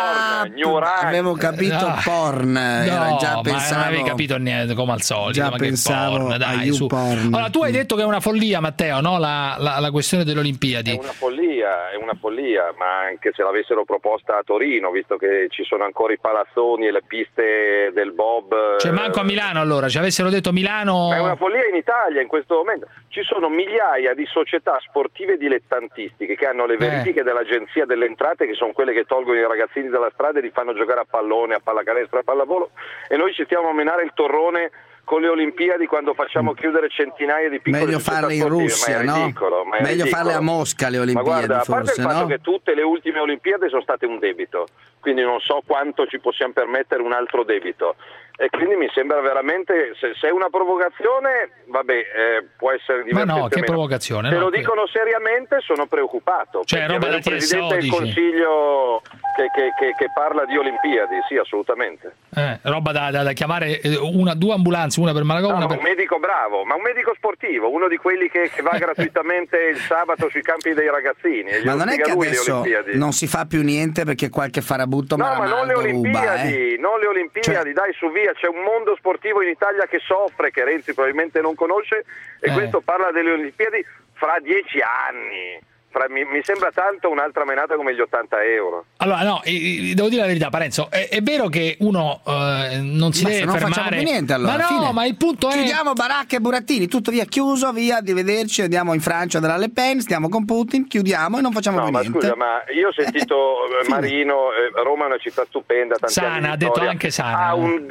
avevo capito porn, già pensavo, non avevi capito niente, come al solito. Già pensavo porn, dai, su. Porn. Allora, tu hai detto che è una follia, Matteo, no? La questione delle Olimpiadi. È una follia, ma anche se l'avessero proposta a Torino, visto che ci sono ancora i palazzoni e le piste del bob. Cioè manco a Milano, allora, ci avessero detto Milano. Ma è una follia in Italia in questo momento. Ci sono migliaia di società sportive dilettantistiche che hanno le verifiche dell'Agenzia delle Entrate, che sono quelle che tolgono i ragazzini dalla strada e li fanno giocare a pallone, a pallacanestro, a pallavolo, e noi ci stiamo a menare il torrone con le Olimpiadi quando facciamo chiudere centinaia di piccole meglio farle in Russia, no? Meglio farle a Mosca le Olimpiadi. Ma guarda, a parte forse, il fatto no? che tutte le ultime Olimpiadi sono state un debito, quindi non so quanto ci possiamo permettere un altro debito, e quindi mi sembra veramente, se è una provocazione, può essere divertente. Ma no, che provocazione? Se lo dicono seriamente sono preoccupato. Cioè roba da Presidente del Consiglio che parla di Olimpiadi, sì, assolutamente. Roba da chiamare due ambulanze, una per Malagò, una per... Un medico bravo, ma un medico sportivo, uno di quelli che va gratuitamente il sabato sui campi dei ragazzini. Ma non è che adesso non si fa più niente perché qualche farabutto ma non le Olimpiadi, non le Olimpiadi, dai, su via, c'è un mondo sportivo in Italia che soffre, che Renzi probabilmente non conosce, e questo parla delle Olimpiadi fra 10 anni. Mi sembra tanto un'altra menata come gli 80 euro. Allora, no, devo dire la verità, Parenzo, è vero che uno non si deve fermare. Non facciamo più niente, allora. Ma no, ma il punto è... Chiudiamo baracche e burattini, tutto via chiuso, via, arrivederci, andiamo in Francia dalla Le Pen, stiamo con Putin, chiudiamo e non facciamo più niente. Scusa, ma io ho sentito Marino, Roma è una città stupenda, Sana, ha detto anche Sana. Ha un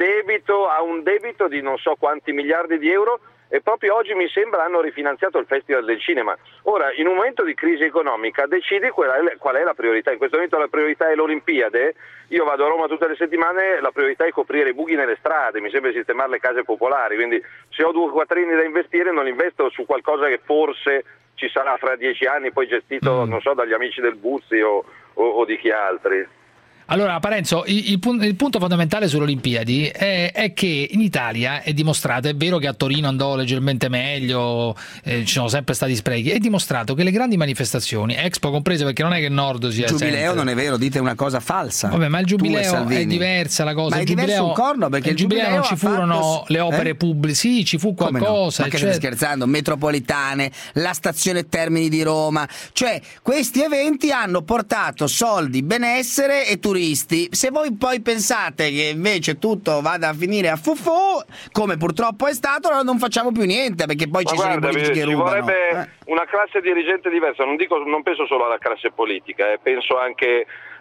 debito di non so quanti miliardi di euro, e proprio oggi mi sembra hanno rifinanziato il Festival del Cinema. Ora, in un momento di crisi economica, decidi qual è la priorità. In questo momento la priorità è l'Olimpiade. Io vado a Roma tutte le settimane, la priorità è coprire i buchi nelle strade, mi sembra sistemare le case popolari, quindi se ho 2 quattrini da investire non investo su qualcosa che forse ci sarà fra 10 anni, poi gestito, non so, dagli amici del Buzzi o di chi altri. Allora, Parenzo, il punto fondamentale sulle Olimpiadi è che in Italia è dimostrato, è vero che a Torino andò leggermente meglio, ci sono sempre stati sprechi, è dimostrato che le grandi manifestazioni, Expo comprese, perché non è che il Nord sia... Il Giubileo non è vero, dite una cosa falsa. Vabbè, ma il Giubileo è diversa la cosa. Ma è diverso un corno, perché il Giubileo non ci furono le opere pubbliche, sì, ci fu qualcosa. No? Ma che stai scherzando? Metropolitane, la stazione Termini di Roma, cioè questi eventi hanno portato soldi, benessere e turismo. Se voi poi pensate che invece tutto vada a finire a fufu, come purtroppo è stato, allora non facciamo più niente, perché poi ci sono i politici che rubano. Ci vorrebbe una classe dirigente diversa, non penso solo alla classe politica, penso anche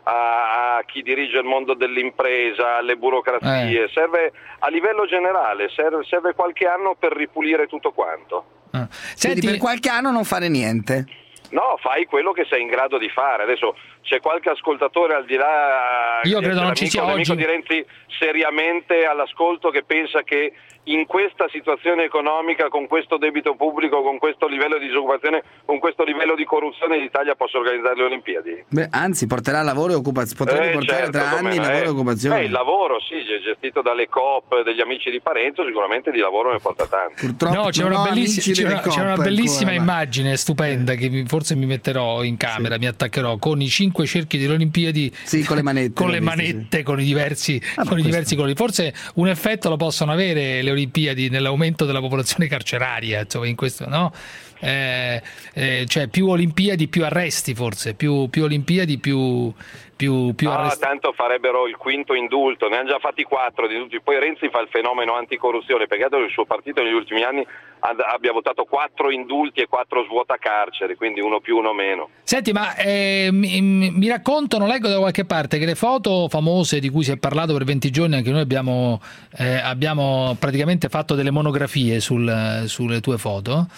a chi dirige il mondo dell'impresa, alle burocrazie, serve a livello generale, serve qualche anno per ripulire tutto quanto. Quindi per qualche anno non fare niente. No, fai quello che sei in grado di fare. Adesso c'è qualche ascoltatore al di là, io credo non ci sia l'amico oggi di Renzi seriamente all'ascolto, che pensa che in questa situazione economica, con questo debito pubblico, con questo livello di disoccupazione, con questo livello di corruzione, l'Italia possa organizzare le Olimpiadi. Anzi, porterà lavoro e occupazione, potrebbe portare tra anni lavoro e occupazione. Il lavoro sì, gestito dalle coop degli amici di Parenzo, sicuramente di lavoro ne porta tanto. Purtroppo no, c'è una bellissima immagine stupenda che forse mi metterò in camera, mi attaccherò con i 5 cerchi delle Olimpiadi, con le manette, con i diversi colori. Forse un effetto lo possono avere le Olimpiadi nell'aumento della popolazione carceraria, insomma, in questo, no? Cioè più Olimpiadi più arresti, forse più Olimpiadi più tanto farebbero il quinto indulto, ne hanno già fatti 4 di indulti. Poi Renzi fa il fenomeno anticorruzione, peccato che il suo partito negli ultimi anni abbia votato 4 indulti e 4 svuotacarceri, quindi uno più uno meno. Senti, ma mi raccontano, leggo da qualche parte, che le foto famose di cui si è parlato per 20 giorni, anche noi abbiamo praticamente fatto delle monografie sulle tue foto,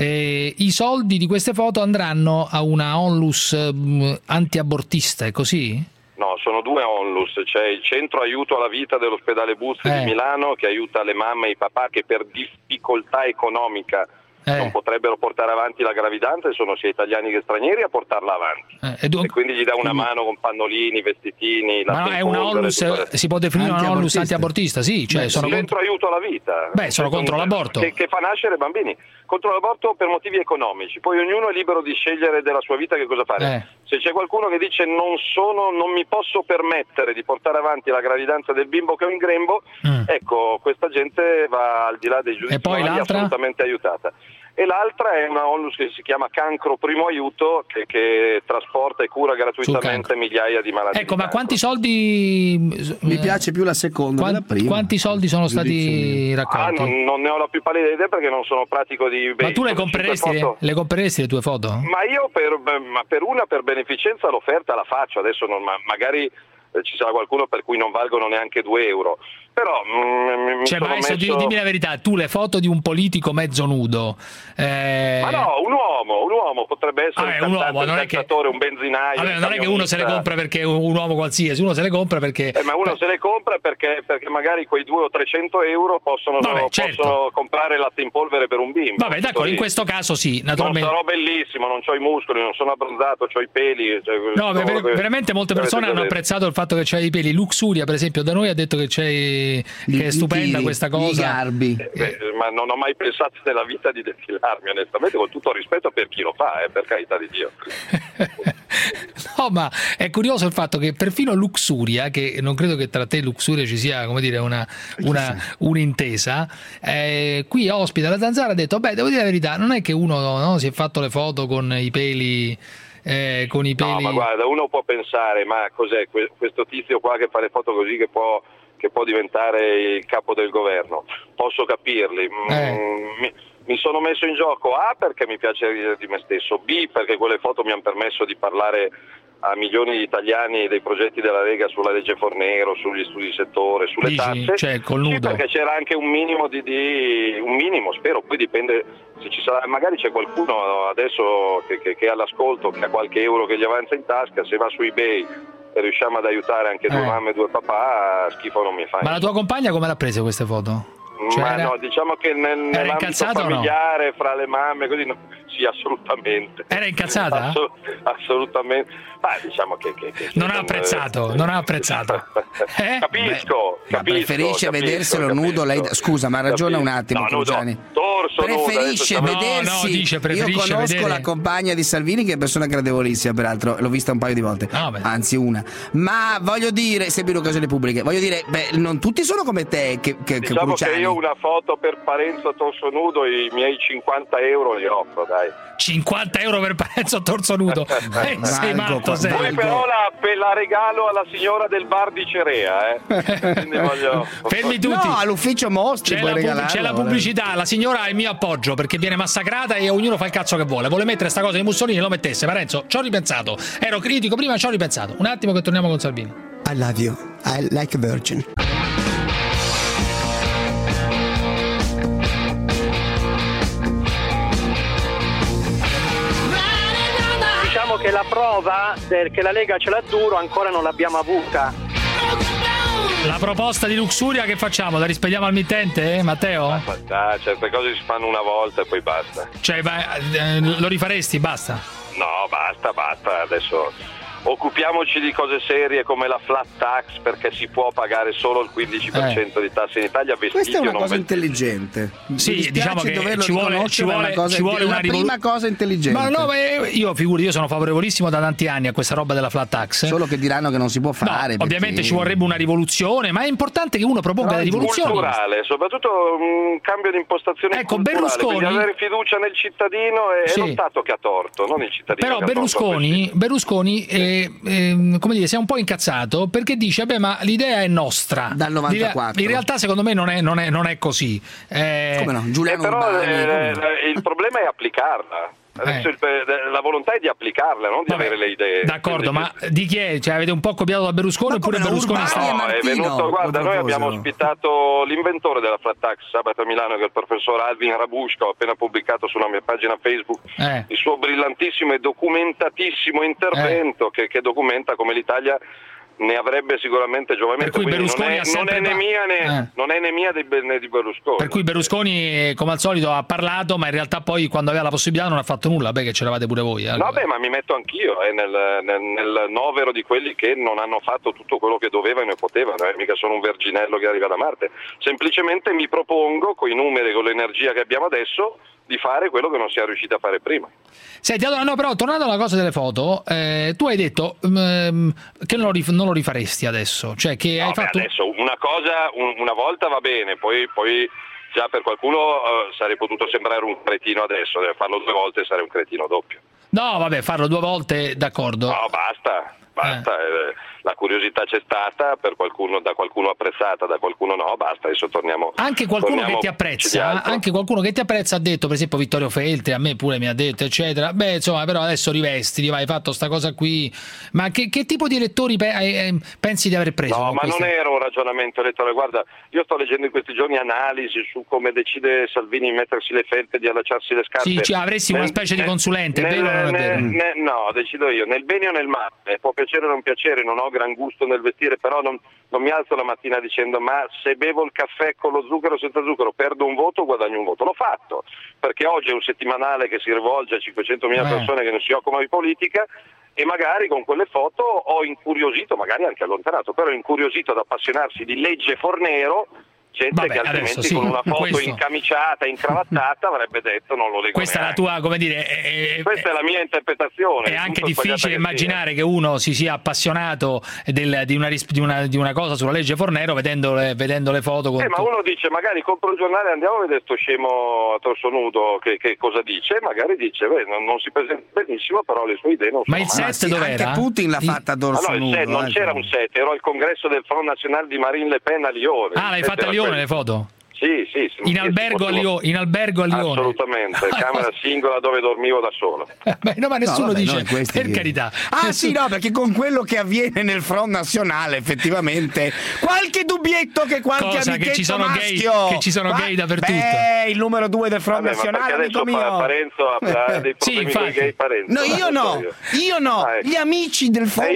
i soldi di queste foto andranno a una onlus antiabortista, è così? No, sono 2 onlus, c'è il centro aiuto alla vita dell'ospedale Buzzi di Milano, che aiuta le mamme e i papà che per difficoltà economica non potrebbero portare avanti la gravidanza, e sono sia italiani che stranieri a portarla avanti, e quindi gli dà una mano con pannolini, vestitini. Ma no, è una onlus, si può definire una onlus antiabortista? Sì, cioè sono centro aiuto alla vita. Sono contro l'aborto, che fa nascere bambini, contro l'aborto per motivi economici. Poi ognuno è libero di scegliere della sua vita che cosa fare. Se c'è qualcuno che dice non mi posso permettere di portare avanti la gravidanza del bimbo che ho in grembo, ecco, questa gente va al di là dei giudizi, assolutamente aiutata. E l'altra è una onlus che si chiama Cancro Primo Aiuto, che trasporta e cura gratuitamente migliaia di malati. Ecco, ma quanti soldi... Mi piace più la seconda della prima. Quanti soldi sono stati raccolti? Non ne ho la più pallida idea, perché non sono pratico di eBay. Ma tu le compreresti le tue foto? Ma io per beneficenza l'offerta la faccio, adesso magari ci sarà qualcuno per cui non valgono neanche 2 euro, però dimmi la verità, tu le foto di un politico mezzo nudo, ma no, un uomo potrebbe essere un cantante, un calciatore, un benzinaio. Non è che uno se le compra perché è un uomo qualsiasi, uno se le compra perché ma uno se le compra perché magari quei 200 o 300 euro possono comprare latte in polvere per un bimbo. Vabbè, d'accordo, in questo caso sì, naturalmente. Non sarò bellissimo, non ho i muscoli, non sono abbronzato, ho i peli, veramente molte persone hanno apprezzato il fatto che c'hai i peli. Luxuria, per esempio, da noi ha detto che che è stupenda questa cosa. I garbi. Ma non ho mai pensato nella vita di defilarmi, onestamente, con tutto rispetto per chi lo fa, per carità di Dio. No, ma è curioso il fatto che perfino Luxuria, che non credo che tra te e Luxuria ci sia, come dire, un'intesa, qui ospita la Zanzara, ha detto, devo dire la verità, non è che uno si è fatto le foto con i peli... No, ma guarda, uno può pensare, ma cos'è questo tizio qua che fa le foto così, che può diventare il capo del governo? Posso capirli. Mi sono messo in gioco A perché mi piace ridere di me stesso, B perché quelle foto mi hanno permesso di parlare a milioni di italiani dei progetti della Lega sulla legge Fornero, sugli studi di settore, sulle tasse. Cioè, col nudo. Sì, perché c'era anche un minimo un minimo, spero, poi dipende se ci sarà, magari c'è qualcuno adesso che è all'ascolto, che ha qualche euro che gli avanza in tasca, se va su eBay e riusciamo ad aiutare anche 2 mamme e 2 papà, schifo non mi fa. Ma la tua compagna come l'ha presa queste foto? No, diciamo che nell'ambito familiare, fra le mamme, così sì, assolutamente. Era incazzata? Assolutamente. Ma diciamo che non ha apprezzato. Capisco. Preferisce vederselo nudo lei. Scusa, ma ragiona un attimo, Cruciani. Preferisce vedersi. Io conosco la compagna di Salvini, che è persona gradevolissima, peraltro, l'ho vista un paio di volte. Anzi, una. Ma voglio dire, sempre in occasioni pubbliche, non tutti sono come te che diciamo Cruciani. Che io una foto per Parenzo torso nudo, i miei 50 euro li offro, dai. 50 euro per Parenzo torso nudo? Sei matto, sei. Poi però la regalo alla signora del bar di Cerea, quindi voglio... Fermi tutti. No, all'ufficio mostri c'è la pubblicità, la signora ha il mio appoggio perché viene massacrata e ognuno fa il cazzo che vuole mettere sta cosa di Mussolini, lo mettesse. Parenzo, ci ho ripensato, ero critico prima, ci ho ripensato. Un attimo che torniamo con Salvini. I love you, I like a virgin. Che la prova che la Lega ce l'ha duro ancora non l'abbiamo avuta. La proposta di Luxuria che facciamo? La rispediamo al mittente, Matteo? Certe cose si fanno una volta e poi basta. Cioè, lo rifaresti? Basta? No, basta. Adesso occupiamoci di cose serie come la flat tax, perché si può pagare solo il 15% di tasse in Italia. Questa è una cosa intelligente. Sì, diciamo che ci vuole una prima cosa intelligente. Ma no, io sono favorevolissimo da tanti anni a questa roba della flat tax. Solo che diranno che non si può fare. No, ovviamente ci vorrebbe una rivoluzione, ma è importante che uno proponga le rivoluzioni. Culturale, soprattutto un cambio di impostazione culturale. Berlusconi, bisogna avere fiducia nel cittadino, è lo Stato che ha torto, non il cittadino. Però Berlusconi come dire, si è un po' incazzato perché dice vabbè, ma l'idea è nostra dal 94. In realtà secondo me non è così. Come no? Giuliano però Urbani, il problema è applicarla. Adesso la volontà è di applicarla, non di avere le idee. D'accordo, ma di chi è? Cioè, avete un po' copiato da Berlusconi oppure Berlusconi è venuto, guarda, noi abbiamo ospitato l'inventore della flat tax sabato a Milano, che è il professor Alvin Rabushka. Ho appena pubblicato sulla mia pagina Facebook il suo brillantissimo e documentatissimo intervento che documenta come l'Italia ne avrebbe sicuramente giovamento. Per cui Berlusconi non è né mia né di Berlusconi. Per cui Berlusconi, come al solito, ha parlato, ma in realtà poi quando aveva la possibilità non ha fatto nulla. Beh, che c'eravate pure voi. No, beh, ma mi metto anch'io nel novero di quelli che non hanno fatto tutto quello che dovevano e potevano. Mica sono un verginello che arriva da Marte. Semplicemente mi propongo, con i numeri e con l'energia che abbiamo adesso, di fare quello che non si è riusciti a fare prima. Senti, allora, no, però tornando alla cosa delle foto, tu hai detto che non lo rifaresti adesso, cioè che hai fatto... adesso una cosa una volta va bene, poi già per qualcuno sarei potuto sembrare un cretino adesso, farlo 2 volte sarei un cretino doppio. No, vabbè, farlo 2 volte, d'accordo. No, basta. La curiosità c'è stata, da qualcuno apprezzata, da qualcuno no, basta, adesso torniamo. Anche qualcuno che ti apprezza, ha detto, per esempio Vittorio Feltri, a me pure mi ha detto, eccetera. Beh, insomma, però adesso rivestiti, hai fatto sta cosa qui. Ma che tipo di elettori pensi di aver preso? No, ma non era un ragionamento elettorale. Guarda, io sto leggendo in questi giorni analisi su come decide Salvini di mettersi le felpe, di allacciarsi le scarpe. Sì, avresti una specie di consulente, vero o non è vero? No, decido io, nel bene o nel male, può piacere o non piacere, non ho gran gusto nel vestire, però non mi alzo la mattina dicendo ma se bevo il caffè con lo zucchero o senza zucchero perdo un voto o guadagno un voto. L'ho fatto, perché oggi è un settimanale che si rivolge a 500.000 persone che non si occupano di politica, e magari con quelle foto ho incuriosito, magari anche allontanato, però incuriosito ad appassionarsi di legge Fornero, gente che altrimenti con una foto incamiciata, incravattata avrebbe detto non lo leggo questa neanche. È la tua, come dire, questa è la mia interpretazione. È anche difficile immaginare che uno si sia appassionato di una cosa sulla legge Fornero vedendo le foto ma uno dice magari compro il giornale, andiamo a vedere sto scemo a torso nudo che cosa dice, magari dice non si presenta benissimo, però le sue idee non sono. Ma il set dov'era? Anche Putin l'ha fatta a torso nudo. Non c'era un set, ero al congresso del Front National di Marine Le Pen a Lione. L'hai fatta a Lione le foto? Sì. In albergo a Lione? Assolutamente, camera singola dove dormivo da solo. Ma nessuno dice, per carità. Sì, no, perché con quello che avviene nel Front Nazionale effettivamente qualche dubbietto che qualche amichetto maschio che ci sono gay dappertutto. Il numero 2 del Front Nazionale, amico mio. Parenzo ha dei problemi con i gay, Parenzo. No, io no. Gli amici del Front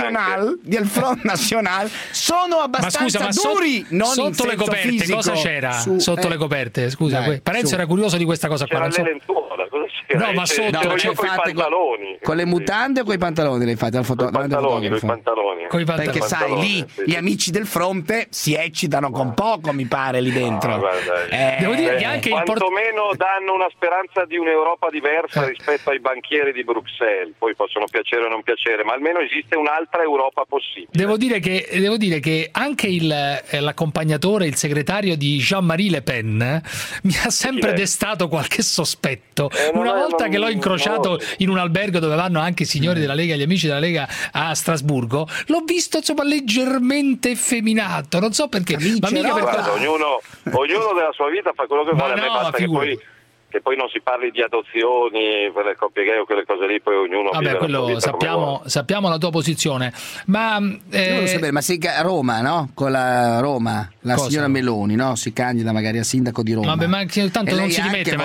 Nacional sono abbastanza duri, non sotto le coperte fisico. Cosa c'era? Sotto le coperte, scusa, Parenzo era curioso di questa cosa qua. C'era le lenzuola, cosa c'era? No, ma sotto con i pantaloni. Con le mutande o con i pantaloni l'hai fatta? Con i pantaloni. Perché sai, lì gli amici del fronte si eccitano con poco, mi pare, lì dentro. Devo dire che anche quantomeno danno una speranza di un'Europa diversa rispetto ai banchieri di Bruxelles. Poi possono piacere o non piacere, ma almeno esiste un'altra Europa possibile. Devo dire che anche l'accompagnatore, il segretario di Jean-Marie Le Pen mi ha sempre destato qualche sospetto. Una volta che l'ho incrociato in un albergo dove vanno anche i signori della Lega, gli amici della Lega a Strasburgo, l'ho visto leggermente effeminato, non so perché. Ma mica guarda, ognuno della sua vita fa quello che vuole, a me basta che poi non si parli di adozioni per le coppie gay o quelle cose lì, poi ognuno quello sappiamo la tua posizione, ma volevo sapere, ma sei a Roma, no? Con la Roma, la signora Meloni, no? Si candida magari a sindaco di Roma. Vabbè, ma tanto non si dimette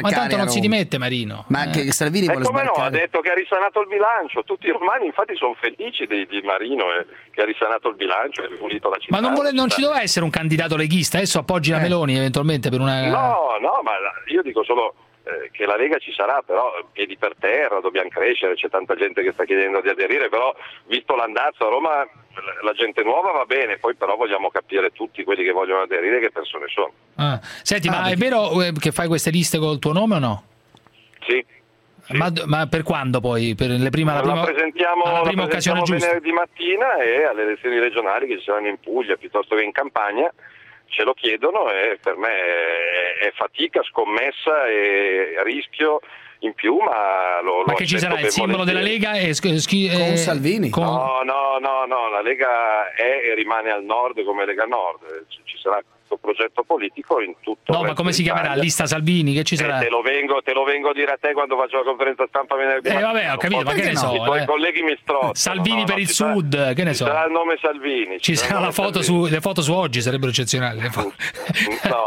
Marino. Ma anche Salvini vuole sbarcare. Come no, ha detto che ha risanato il bilancio, tutti i romani infatti sono felici di Marino che ha risanato il bilancio e ripulito la città. Ma non ci doveva essere un candidato leghista, adesso appoggi la Meloni eventualmente per una... No, ma io dico solo che la Lega ci sarà, però piedi per terra, dobbiamo crescere, c'è tanta gente che sta chiedendo di aderire, però visto l'andazzo a Roma la gente nuova va bene, poi però vogliamo capire tutti quelli che vogliono aderire che persone sono. Senti, ma è vero che fai queste liste col tuo nome o no? Sì. Ma per quando poi? Per la prima occasione giusta? Venerdì mattina e alle elezioni regionali che ci saranno in Puglia piuttosto che in Campania ce lo chiedono e per me è fatica, scommessa e rischio in più, ma Ma che ci sarà il simbolo della Lega con Salvini? No, la Lega è e rimane al nord come Lega Nord, ci sarà questo progetto politico in tutto. No, ma come si chiamerà? Lista Salvini? Che ci sarà? Te lo vengo a dire a te quando faccio la conferenza stampa venerdì. Vabbè, ho capito, ma che ne so. I tuoi colleghi mi strozzano. Salvini per il Sud, che ne so. Ci sarà il nome Salvini. Ci sarà la foto le foto su Oggi, sarebbero eccezionali. No.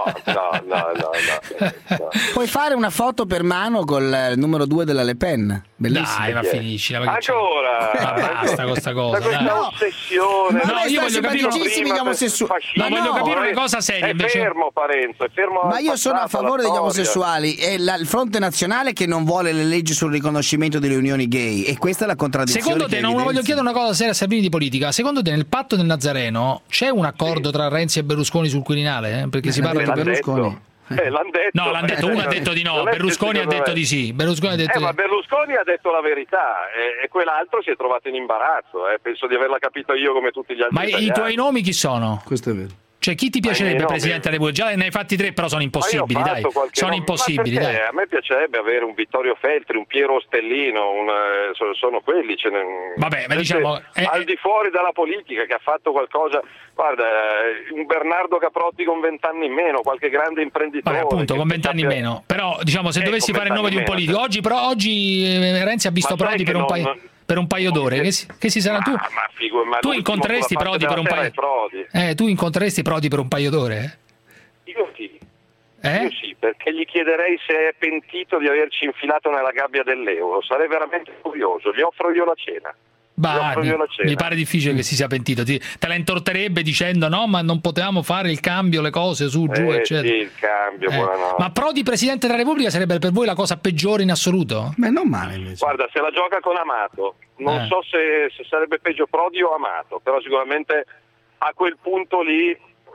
Puoi fare una foto per mano col numero 2 della Le Pen. Bellissimo. Dai, ma finisci. Ancora? Ma basta con sta cosa. Questa ossessione. No, io voglio capire gli omosessuali. Voglio capire una cosa seria invece. Fermo Parenzo, è fermo. Ma io sono a favore degli omosessuali. È il Fronte Nazionale che non vuole le leggi sul riconoscimento delle unioni gay, e questa è la contraddizione. Secondo te, non voglio chiedere una cosa seria a Salvini di politica, secondo te nel patto del Nazareno c'è un accordo tra Renzi e Berlusconi sul Quirinale? Perché si parla di Berlusconi. L'hanno detto. No, l'hanno detto, uno ha detto di no, Berlusconi ha detto di sì. Ma Berlusconi ha detto la verità e quell'altro si è trovato in imbarazzo. Penso di averla capito io come tutti gli altri. Ma italiani. I tuoi nomi chi sono? Questo è vero. Cioè, chi ti piacerebbe Presidente della Repubblica? Già ne hai fatti 3, però sono impossibili, dai. Sono impossibili, dai. A me piacerebbe avere un Vittorio Feltri, un Piero Ostellino, sono quelli. Vabbè, ma diciamo al di fuori dalla politica, che ha fatto qualcosa. Guarda, un Bernardo Caprotti con 20 anni in meno, qualche grande imprenditore. Vabbè, appunto, con 20 anni in meno. Però, diciamo, se dovessi fare il nome di un politico, oggi Renzi ha visto Prodi per un paio d'ore. Che si sarà tu? Tu incontreresti Prodi per un paio d'ore. Tu incontreresti Prodi per un paio d'ore? Io sì. Io sì, perché gli chiederei se è pentito di averci infilato nella gabbia dell'euro. Sarei veramente curioso. Gli offro io la cena. Mi pare difficile che si sia pentito. Te la intorterebbe dicendo no, ma non potevamo fare il cambio, le cose su, giù, eccetera. Sì, il cambio, buonanotte. Ma Prodi Presidente della Repubblica sarebbe per voi la cosa peggiore in assoluto? Beh, non male invece. Guarda, se la gioca con Amato, non so se sarebbe peggio Prodi o Amato, però sicuramente a quel punto lì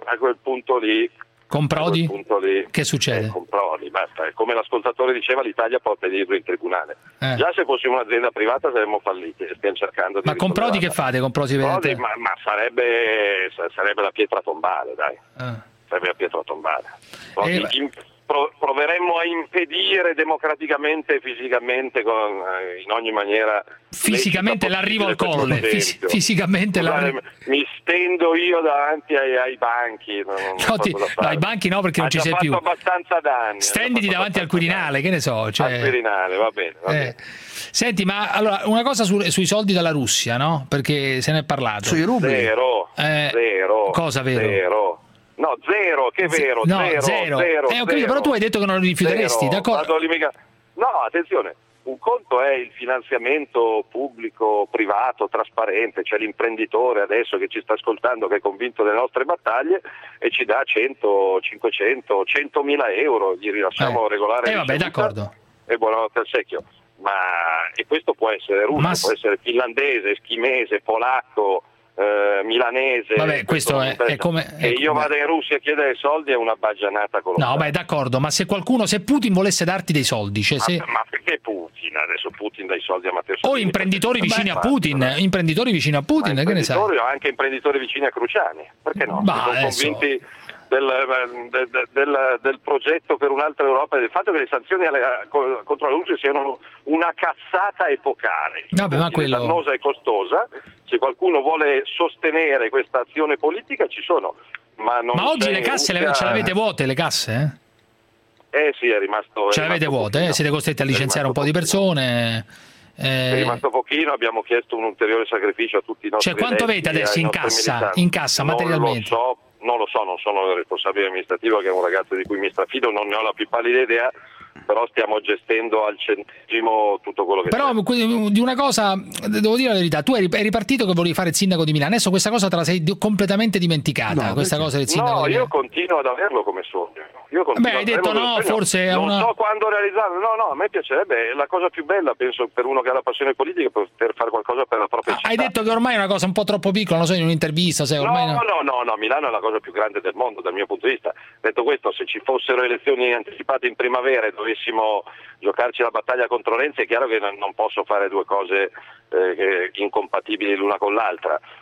con Prodi? Che succede? Con Prodi, basta. Come l'ascoltatore diceva, l'Italia porta dietro in tribunale. Già se fossimo un'azienda privata saremmo falliti, stiamo cercando di. Ma con Prodi che fate? Con Prodi ma sarebbe la pietra tombale, dai. Sarebbe la pietra tombale. Proveremmo a impedire democraticamente e fisicamente in ogni maniera. Fisicamente l'arrivo al colle. Fisicamente mi stendo io davanti ai banchi. Ai banchi no, perché non ci sei più. Ha fatto abbastanza danni. Stenditi davanti al Quirinale, che ne so. Al Quirinale, va bene. Senti, ma allora una cosa sui soldi dalla Russia, no? Perché se ne è parlato. Sui rubli. Zero. Cosa vero? Zero. No, zero, che vero? No, zero. Ho capito, però tu hai detto che non lo rifiuteresti, d'accordo? No, attenzione. Un conto è il finanziamento pubblico, privato, trasparente, c'è l'imprenditore adesso che ci sta ascoltando, che è convinto delle nostre battaglie e ci dà 100, 500, 100.000 euro, gli rilasciamo regolare. Vabbè, d'accordo. E buonanotte al secchio. E questo può essere russo, può essere finlandese, eschimese, polacco, milanese. Vabbè, questo è come. E io vado in Russia a chiedere soldi è una baggianata colossale. No, beh, d'accordo, ma se Putin volesse darti dei soldi, cioè ma perché Putin? Adesso Putin dà i soldi a Matteo Salvini. O imprenditori vicini a Putin, che ne sai? O anche imprenditori vicini a Cruciani, perché no? Sono convinti del progetto per un'altra Europa, del fatto che le sanzioni contro la Russia siano una cazzata epocale, dannosa e costosa. Se qualcuno vuole sostenere questa azione politica ci sono, ma oggi le casse ce l'avete vuote, le casse? Sì, è rimasto. Ce l'avete vuote, siete costretti a licenziare un po' di persone. È rimasto pochino, abbiamo chiesto un ulteriore sacrificio a tutti i nostri. Cioè, quanto avete adesso in cassa materialmente? Non lo so, non sono il responsabile amministrativo, che è un ragazzo di cui mi strafido, non ne ho la più pallida idea, però stiamo gestendo al centesimo tutto quello che c'è. Però di una cosa devo dire la verità, tu eri partito che volevi fare il sindaco di Milano, adesso questa cosa te la sei completamente dimenticata, questa cosa del sindaco di Milano. Io continuo ad averlo come sogno. Hai detto no, forse non so quando realizzarlo. No, a me piacerebbe, è la cosa più bella, penso, per uno che ha la passione politica, per fare qualcosa per la propria città. Hai detto che ormai è una cosa un po' troppo piccola, non so, in un'intervista, ormai no, Milano è la cosa più grande del mondo dal mio punto di vista. Detto questo, se ci fossero elezioni anticipate in primavera e dovessimo giocarci la battaglia contro Renzi, è chiaro che non posso fare due cose incompatibili l'una con l'altra,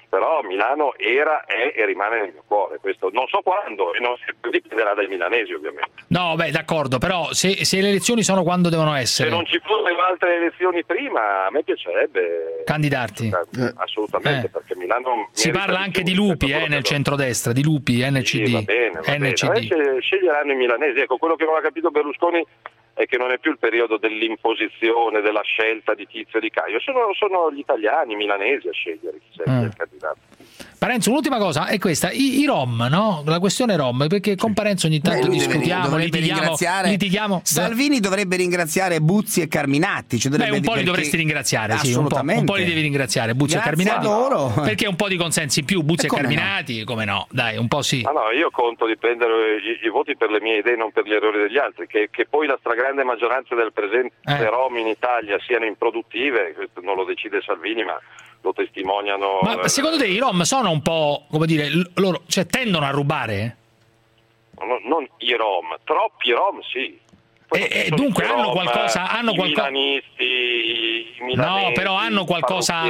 però Milano era, è e rimane nel mio cuore, questo non so quando, e non dipenderà dai milanesi ovviamente. No, beh, d'accordo, però se le elezioni sono quando devono essere. Se non ci fossero altre elezioni prima, a me piacerebbe candidarti. Assolutamente, perché Milano si parla anche di lupi nel centrodestra, di lupi, NCD. Sì, va bene. Sceglieranno i milanesi. Ecco, quello che non ha capito Berlusconi è che non è più il periodo dell'imposizione, della scelta di Tizio e di Caio, sono gli italiani, i milanesi a scegliere chi sia il candidato. Parenzo, un'ultima cosa è questa, i Rom, no? La questione Rom, perché con Parenzo ogni tanto discutiamo, litighiamo. Salvini dovrebbe ringraziare Buzzi e Carminati. Cioè un po' li dovresti ringraziare, sì, un po' li devi ringraziare, Buzzi e Carminati. Perché un po' di consensi in più, Buzzi e Carminati, come no? Dai, un po' sì. No, io conto di prendere i voti per le mie idee, non per gli errori degli altri, che poi la stragrande maggioranza del presente Rom in Italia siano improduttive, questo non lo decide Salvini, ma lo testimoniano. Ma secondo te i Rom sono un po', come dire, loro, cioè tendono a rubare? Non i Rom, troppi Rom sì. Dunque hanno qualcosa, milanisti, i milanesi, no, però hanno qualcosa.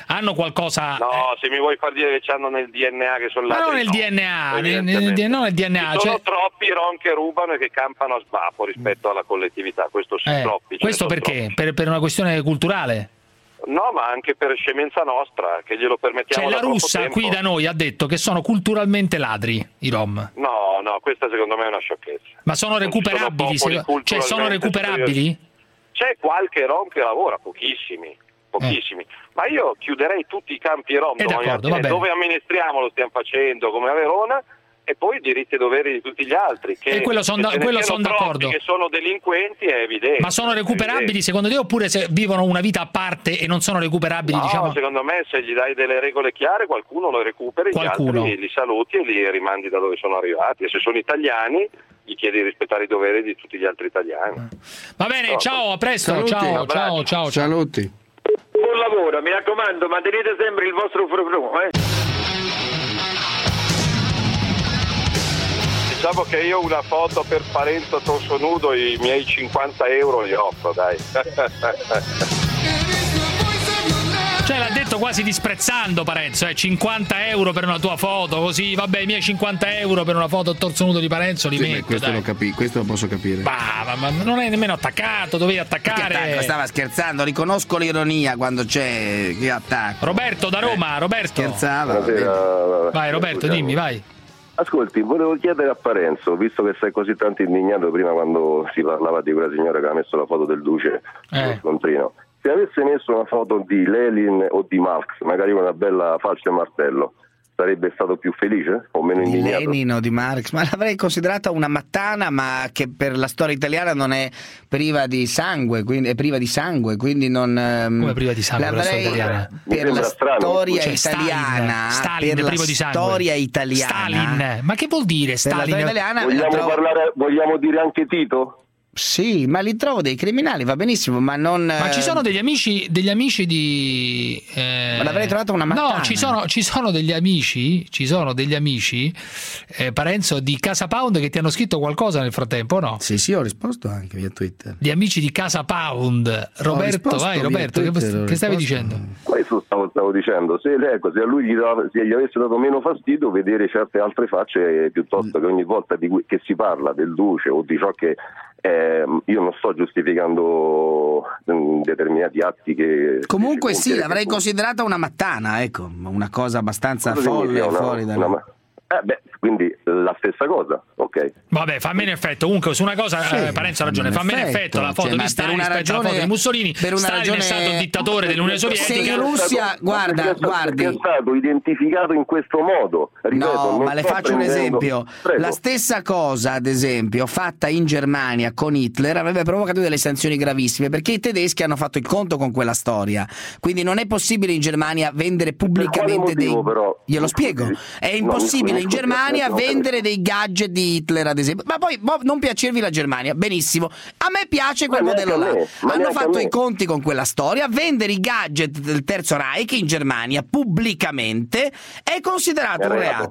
No, se mi vuoi far dire che hanno nel DNA che sono ladri. Ma non nel DNA, non nel DNA. Sono troppi Rom che rubano e che campano a sbafo rispetto alla collettività, questo sì, troppi. Questo perché? Per una questione culturale? No, ma anche per scemenza nostra, che glielo permettiamo. Cioè la russa qui da noi ha detto che sono culturalmente ladri i Rom. No, questa secondo me è una sciocchezza. Ma sono recuperabili? Sono recuperabili? C'è qualche Rom che lavora, pochissimi. Ma io chiuderei tutti i campi Rom dove amministriamo, lo stiamo facendo come a Verona, e poi i diritti e doveri di tutti gli altri. E quello sono d'accordo. Che sono delinquenti è evidente. Ma sono recuperabili secondo te, oppure se vivono una vita a parte e non sono recuperabili? No, diciamo? Secondo me se gli dai delle regole chiare qualcuno lo recuperi, gli altri li saluti e li rimandi da dove sono arrivati. E se sono italiani gli chiedi di rispettare i doveri di tutti gli altri italiani. Va bene, ciao, a presto. Ciao. Saluti. Buon lavoro, mi raccomando, mantenete sempre il vostro frufru, Diciamo che io una foto per Parenzo a torso nudo, i miei 50 euro li offro, dai. Cioè l'ha detto quasi disprezzando Parenzo, 50 euro per una tua foto, così, vabbè, i miei 50 euro per una foto a torso nudo di Parenzo li metto. Questo lo posso capire. Ma non è nemmeno attaccato, dovevi attaccare. Stava scherzando, riconosco l'ironia quando c'è chi attacca. Roberto da Roma, Roberto. Scherzava. Vai Roberto, dimmi, vai. Ascolti, volevo chiedere a Parenzo, visto che sei così tanto indignato prima quando si parlava di quella signora che ha messo la foto del duce sullo scontrino, se avesse messo una foto di Lenin o di Marx, magari con una bella falce e martello, sarebbe stato più felice o meno indignato? Di Lenin o di Marx, ma l'avrei considerata una mattana, ma che per la storia italiana non è priva di sangue, quindi è priva di sangue, quindi non. Come priva di sangue la storia italiana? Per la storia italiana, Stalin per privo la di sangue. Storia italiana. Stalin, ma che vuol dire Stalin? Italiana, vogliamo dire anche Tito? Sì, ma li trovo dei criminali, va benissimo, ma non. Ma ci sono degli amici di. Ma l'avrei trovato una mattana. No, ci sono degli amici, Parenzo, di Casa Pound che ti hanno scritto qualcosa nel frattempo, no? Sì, ho risposto anche via Twitter. Gli amici di Casa Pound. Roberto, vai Roberto, che stavi dicendo? Questo stavo dicendo, se a lui gli avesse dato meno fastidio vedere certe altre facce, piuttosto che ogni volta che si parla del duce o di ciò che. Io non sto giustificando determinati atti che. Comunque sì, l'avrei considerata una mattana, ecco, una cosa abbastanza folle fuori da. Quindi la stessa cosa, ok? Vabbè, fa meno effetto. Comunque su una cosa Parenzo ha ragione, fa meno effetto la foto di Stalin rispetto alla foto di Mussolini. Stalin è stato dittatore dell'Unione Sovietica. Se in Russia, guardi, è stato identificato in questo modo. Ripeto, no, ma le faccio un esempio. Prego. La stessa cosa, ad esempio, fatta in Germania con Hitler avrebbe provocato delle sanzioni gravissime, perché i tedeschi hanno fatto il conto con quella storia. Quindi non è possibile in Germania vendere pubblicamente Glielo spiego. È impossibile in Germania vendere dei gadget di Hitler, ad esempio. Ma poi non piacervi la Germania, benissimo. A me piace quel modello là. Hanno fatto i conti con quella storia. Vendere i gadget del Terzo Reich in Germania pubblicamente è considerato un reato.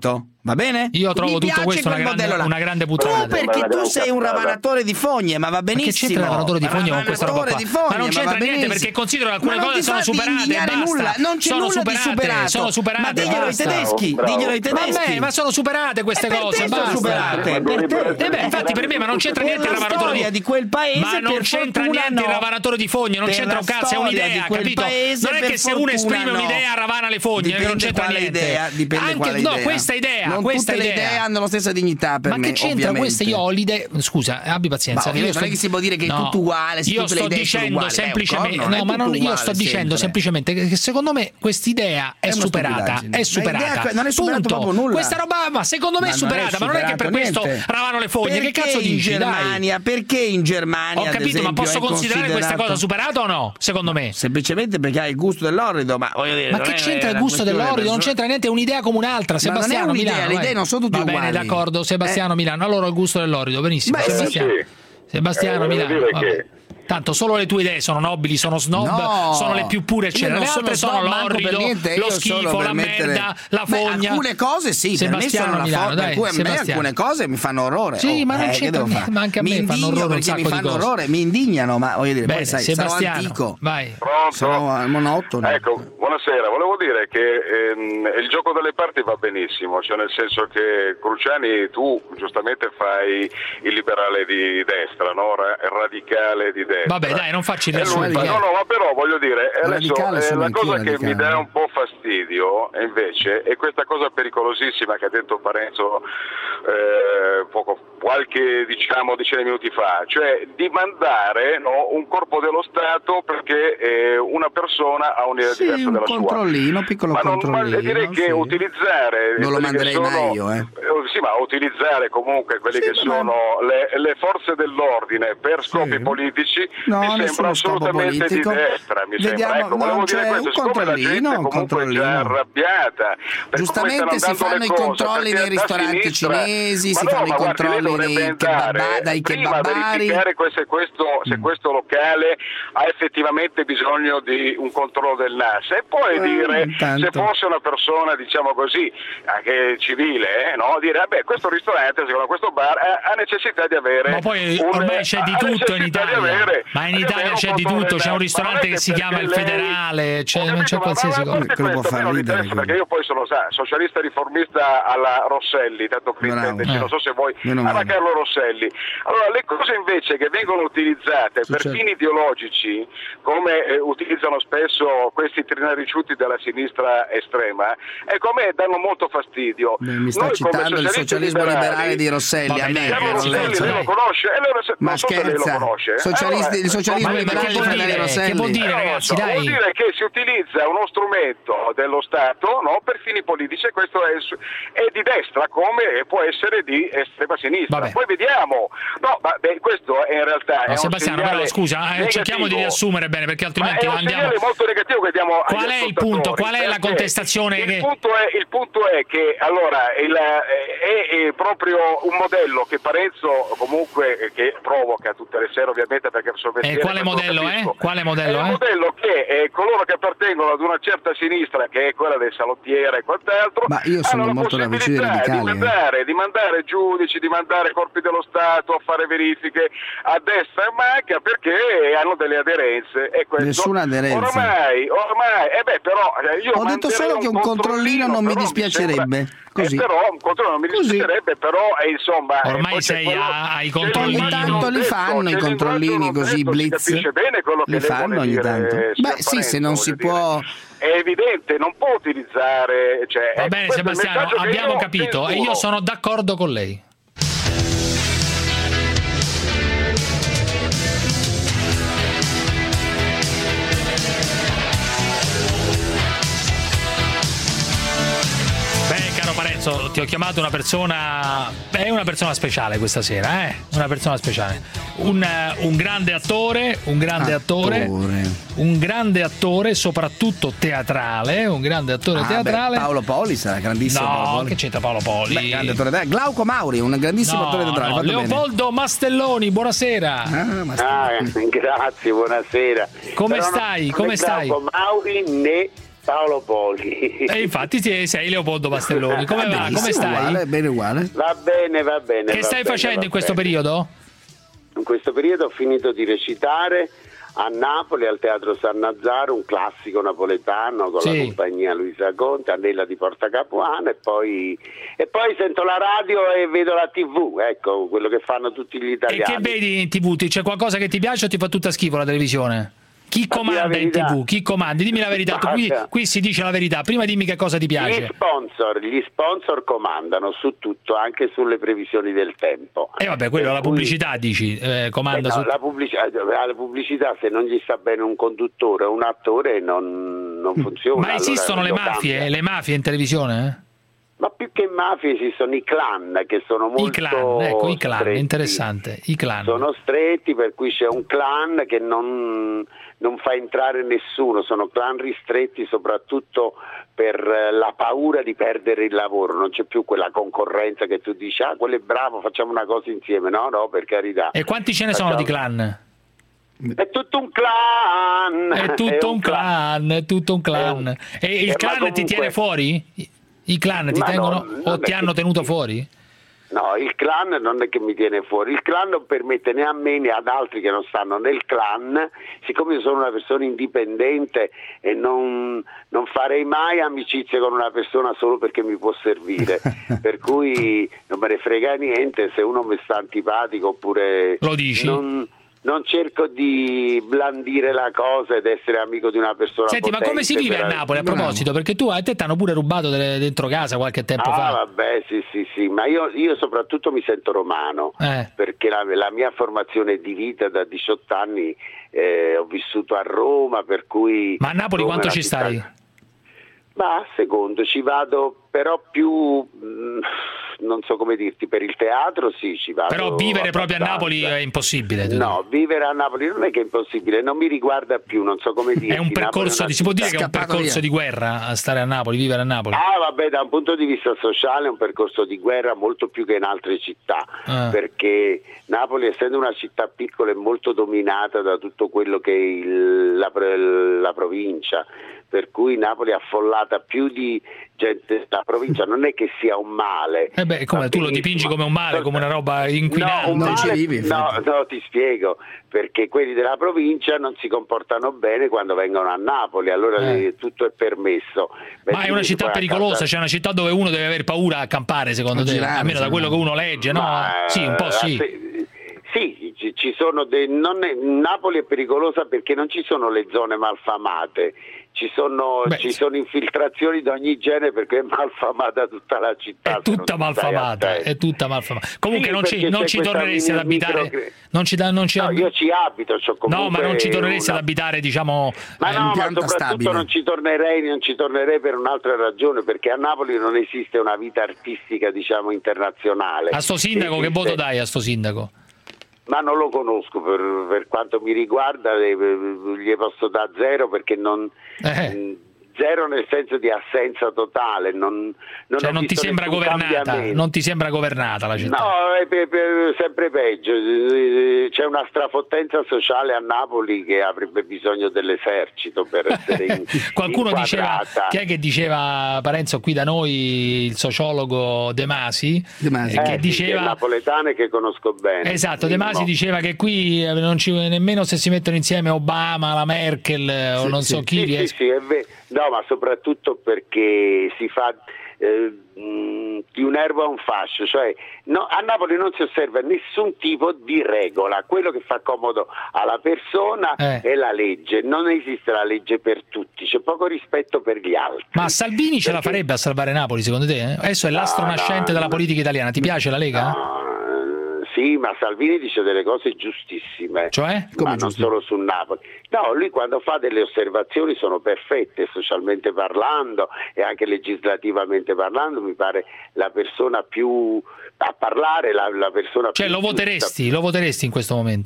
Va bene? Io trovo tutto questo una grande puttana. Tu perché tu sei un ravanatore di fogne, ma va benissimo. Ma che c'entra il ravanatore di fogne con questa roba qua? Ma non c'entra niente, perché considero che alcune cose sono superate e basta. Non c'è nulla di superato. Sono superate. Ma diglielo ai tedeschi. Vabbè, ma sono superate queste cose, basta. Superate. Infatti per me, ma non c'entra niente il ravanatore di quel paese. Ma non c'entra niente il ravanatore di fogne, non c'entra un cazzo, è un'idea, capito? Non è che se uno esprime un'idea ravana le fogne, non c'entra niente. Dipende quale idea. No, questa idea, non questa tutte le idee hanno la stessa dignità per me. Ma che c'entra questa? Io ho l'idea. Scusa, abbi pazienza. Non è che si può dire che è tutto uguale. Io sto dicendo semplicemente. No, ma io sto dicendo semplicemente che secondo me quest'idea è superata. È superata. Non è superato proprio nulla. Questa roba, ma secondo me è superata. Ma non è che per questo ravano le fogne. Che cazzo dici? Perché in Germania? Ho capito, ma posso considerare questa cosa superata o no? Secondo me. Semplicemente perché hai il gusto dell'orrido. Ma che c'entra il gusto dell'orrido? Non c'entra niente, è un'idea come un'altra. Sebastiano Milano. Le idee non sono tutte uguali. Va bene, d'accordo, Sebastiano Milano. Allora il gusto dell'orrido, benissimo. Sebastiano Milano. Tanto solo le tue idee sono nobili, sono snob, sono le più pure, eccetera. Le altre sono l'orrido, lo schifo, la merda, la fogna. Alcune cose sì, Sebastiano Milano, dai, a me alcune cose mi fanno orrore. Sì, ma non c'entra, ma anche a me fanno orrore un sacco di cose. Mi indignano, ma voglio dire, poi sai, sarò Sebastiano, antico. Vai. Sono monotono. Ecco, buonasera. Volevo dire che il gioco delle parti va benissimo, cioè nel senso che Cruciani, tu giustamente fai il liberale di destra, no? Radicale di destra. Vabbè, dai, non facci riassumere. No, ma però voglio dire, adesso la cosa che mi dà un po' fastidio invece è questa cosa pericolosissima che ha detto Parenzo qualche decine di minuti fa, cioè di mandare un corpo dello Stato perché una persona ha un'idea diversa della sua. Piccolo ma controllino. Direi che utilizzare non lo manderei mai io, Sì, ma utilizzare comunque quelli che sono le forze dell'ordine per scopi politici mi sembra assolutamente di destra. Ecco, volevo dire questo, siccome la gente comunque è già arrabbiata. Giustamente si fanno i controlli nei ristoranti cinesi, si fanno i controlli nei kebabari. Prima verificare se questo locale ha effettivamente bisogno di un controllo del NAS e poi dire se fosse una persona, diciamo così, anche civile, dire vabbè, questo ristorante, secondo questo bar ha necessità di avere. Ma poi ormai c'è di tutto in Italia. Ma in Italia c'è di tutto, c'è un ristorante che si chiama il Federale, non c'è qualsiasi cosa. Quello può far ridere. Perché io poi sono socialista riformista alla Rosselli, tanto per intenderci, non so se vuoi, alla Carlo Rosselli. Allora, le cose invece che vengono utilizzate per fini ideologici, come utilizzano spesso questi trinariciuti della sinistra estrema, ecco, a me danno molto fastidio. Mi sta citando il socialismo liberale di Rosselli. A me lei lo conosce? Ma scherza, il socialismo liberale di Fedele Rosselli. Che vuol dire, ragazzi? Dai. Vuol dire che si utilizza uno strumento dello Stato per fini politici e questo è di destra come può essere di estrema sinistra. Poi vediamo. Questo è in realtà Sebastiano, però scusa, cerchiamo di riassumere bene perché altrimenti andiamo. È molto negativo che diamo. Qual è il punto? Qual è la contestazione? Il punto è che allora è proprio un modello che Parenzo comunque che provoca tutte le sere ovviamente perché quale modello è? Quale modello è? Un modello che coloro che appartengono ad una certa sinistra che è quella del salottiere e quant'altro hanno la possibilità di mandare giudici, di mandare corpi dello Stato a fare verifiche a destra e manca perché hanno delle aderenze e questo nessuna aderenza ormai però io ho detto solo che un controllino non mi dispiacerebbe così. Però un controllo non mi dispiacerebbe però insomma ormai sei ai controllini. Ogni tanto li fanno i controllini così blitz, capisce bene quello che li fanno ogni tanto. Se non si può è evidente, non può utilizzare va bene Sebastiano, abbiamo capito e io sono d'accordo con lei. Parenzo, ti ho chiamato una persona speciale questa sera, una persona speciale, un grande attore, un grande attore soprattutto teatrale, teatrale. Paolo Poli sarà grandissimo. Che c'entra Paolo Poli? Grande attore teatrale. Glauco Mauri, un grandissimo attore teatrale. Leopoldo Mastelloni, buonasera. Grazie, buonasera. Come stai? Glauco Mauri né Paolo Poli. E infatti sei Leopoldo Pastelloni. Come va? Come stai? Uguale. Va bene. Che stai facendo in questo periodo? In questo periodo ho finito di recitare a Napoli al Teatro San Nazzaro, un classico napoletano con la compagnia Luisa Conte, Annella di Porta Capuana, e poi sento la radio e vedo la TV, ecco, quello che fanno tutti gli italiani. E che vedi in TV? C'è qualcosa che ti piace o ti fa tutta schifo la televisione? Chi comanda in TV? Chi comanda? Dimmi la verità, qui si dice la verità, prima dimmi che cosa ti piace. Gli sponsor comandano su tutto, anche sulle previsioni del tempo. E vabbè, quello la pubblicità dici, comanda su... La pubblicità, se non gli sta bene un conduttore o un attore non funziona. Ma esistono le mafie in televisione? Ma più che mafie esistono i clan, che sono molto i clan, è interessante. I clan sono stretti, per cui c'è un clan che non fa entrare nessuno, sono clan ristretti soprattutto per la paura di perdere il lavoro, non c'è più quella concorrenza che tu dici quello è bravo, facciamo una cosa insieme, no, per carità. E quanti ce ne sono di clan? È tutto un clan! È tutto un clan. E il clan comunque... ti tiene fuori? I clan ti tengono o ti hanno tenuto fuori? No, il clan non è che mi tiene fuori, il clan non permette né a me né ad altri che non stanno nel clan, siccome io sono una persona indipendente e non farei mai amicizia con una persona solo perché mi può servire, per cui non me ne frega niente se uno mi sta antipatico oppure lo dici? Non cerco di blandire la cosa ed essere amico di una persona. Senti, ma come si vive a Napoli a proposito? Perché a te ti hanno pure rubato dentro casa qualche tempo fa. Vabbè, sì, ma io soprattutto mi sento romano, perché la mia formazione di vita da 18 anni ho vissuto a Roma, per cui... Ma a Napoli quanto ci stai? Ma secondo, ci vado però più... non so come dirti, per il teatro ci vado. Però vivere proprio a Napoli è impossibile. No, vivere a Napoli non è che è impossibile, non mi riguarda più, non so come dirti. È un percorso si può dire che è un percorso di guerra a stare a Napoli, vivere a Napoli. Vabbè, da un punto di vista sociale è un percorso di guerra molto più che in altre città, perché Napoli, essendo una città piccola, è molto dominata da tutto quello che è la provincia, per cui Napoli è affollata più di gente. La provincia non è che sia un male. Come tu lo dipingi come un male, come una roba inquinante? No, ti spiego, perché quelli della provincia non si comportano bene quando vengono a Napoli, allora tutto è permesso. Ma è una città pericolosa, c'è una città dove uno deve aver paura a campare, secondo te? Almeno da quello che uno legge, no? Sì, un po' sì. Sì, ci sono Napoli è pericolosa perché non ci sono le zone malfamate, ci sono infiltrazioni di ogni genere, perché è malfamata tutta la città. È tutta malfamata. Comunque non ci torneresti ad abitare. Io ci abito, no, ma non ci torneresti ad abitare, diciamo. Ma soprattutto non ci tornerei per un'altra ragione, perché a Napoli non esiste una vita artistica, diciamo, internazionale. A sto sindaco che voto dai a sto sindaco? Ma non lo conosco, per quanto mi riguarda gli posso dare 0, perché non 0 nel senso di assenza totale, non ti sembra governata, non ti sembra governata la città? No, è sempre peggio, c'è una strafottenza sociale a Napoli che avrebbe bisogno dell'esercito per essere qualcuno inquadrata. Diceva, chi è che diceva, Parenzo, qui da noi, il sociologo De Masi, che diceva, che è napoletano e che conosco bene. Esatto, De Masi diceva che qui non ci nemmeno se si mettono insieme Obama, la Merkel o non so chi. Sì, è vero. No, ma soprattutto perché si fa di un'erba un fascio, cioè a Napoli non si osserva nessun tipo di regola, quello che fa comodo alla persona è la legge, non esiste la legge per tutti, c'è poco rispetto per gli altri. Ma Salvini ce la farebbe a salvare Napoli, secondo te? Adesso è l'astro nascente della politica italiana, ti piace la Lega? Sì, ma Salvini dice delle cose giustissime, ma non solo su Napoli. No, lui quando fa delle osservazioni sono perfette, socialmente parlando e anche legislativamente parlando, mi pare la persona più a parlare, la persona più lo voteresti in questo momento?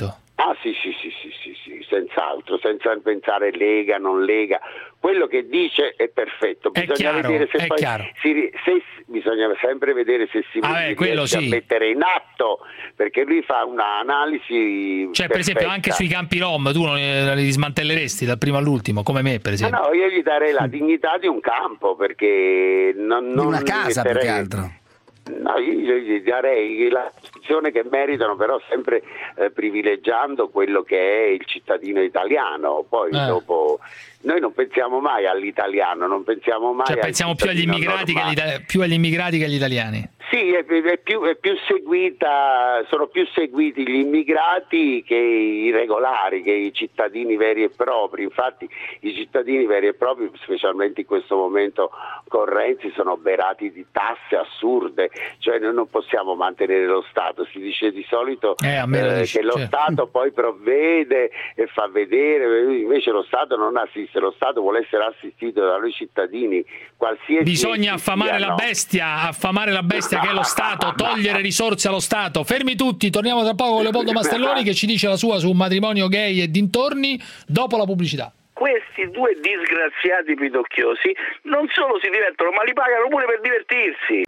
Ah sì, senz'altro, senza pensare lega, non lega. Quello che dice è perfetto, bisogna vedere se poi bisogna sempre vedere se si riesce a mettere in atto, perché lui fa un'analisi perfetta. Per esempio anche sui campi rom tu non li dismantelleresti dal primo all'ultimo, come me per esempio? No, io gli darei la dignità di un campo, perché non una casa più che altro. No, io gli darei la posizione che meritano, però sempre privilegiando quello che è il cittadino italiano. Poi dopo noi non pensiamo mai all'italiano, non pensiamo mai pensiamo più agli immigrati che agli italiani. Sì, è più seguita, sono più seguiti gli immigrati che i regolari, che i cittadini veri e propri. Infatti i cittadini veri e propri, specialmente in questo momento con Renzi, sono oberati di tasse assurde, cioè noi non possiamo mantenere lo Stato. Si dice di solito che lo Stato poi provvede e fa vedere, invece lo Stato non assiste, lo Stato vuole essere assistito da noi cittadini, qualsiasi. Bisogna affamare la bestia che è lo Stato, togliere risorse allo Stato. Fermi tutti, torniamo tra poco con Leopoldo Mastelloni che ci dice la sua su un matrimonio gay e dintorni dopo la pubblicità. Questi due disgraziati pidocchiosi non solo si divertono, ma li pagano pure per divertirsi.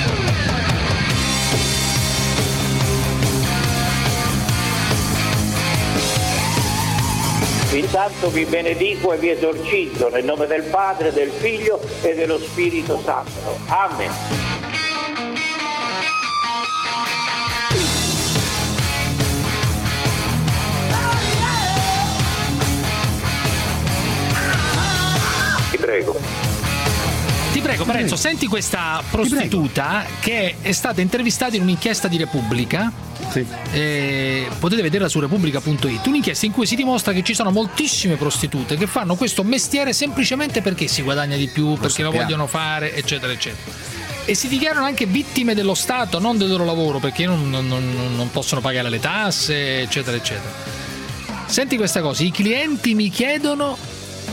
Intanto vi benedico e vi esorcizzo nel nome del Padre, del Figlio e dello Spirito Santo. Amen. Ti prego Parenzo, senti questa prostituta che è stata intervistata in un'inchiesta di Repubblica. Sì. Potete vederla su repubblica.it, un'inchiesta in cui si dimostra che ci sono moltissime prostitute che fanno questo mestiere semplicemente perché si guadagna di più, perché lo vogliono fare, eccetera eccetera, e si dichiarano anche vittime dello Stato, non del loro lavoro, perché non possono pagare le tasse, eccetera eccetera. Senti questa cosa: i clienti mi chiedono.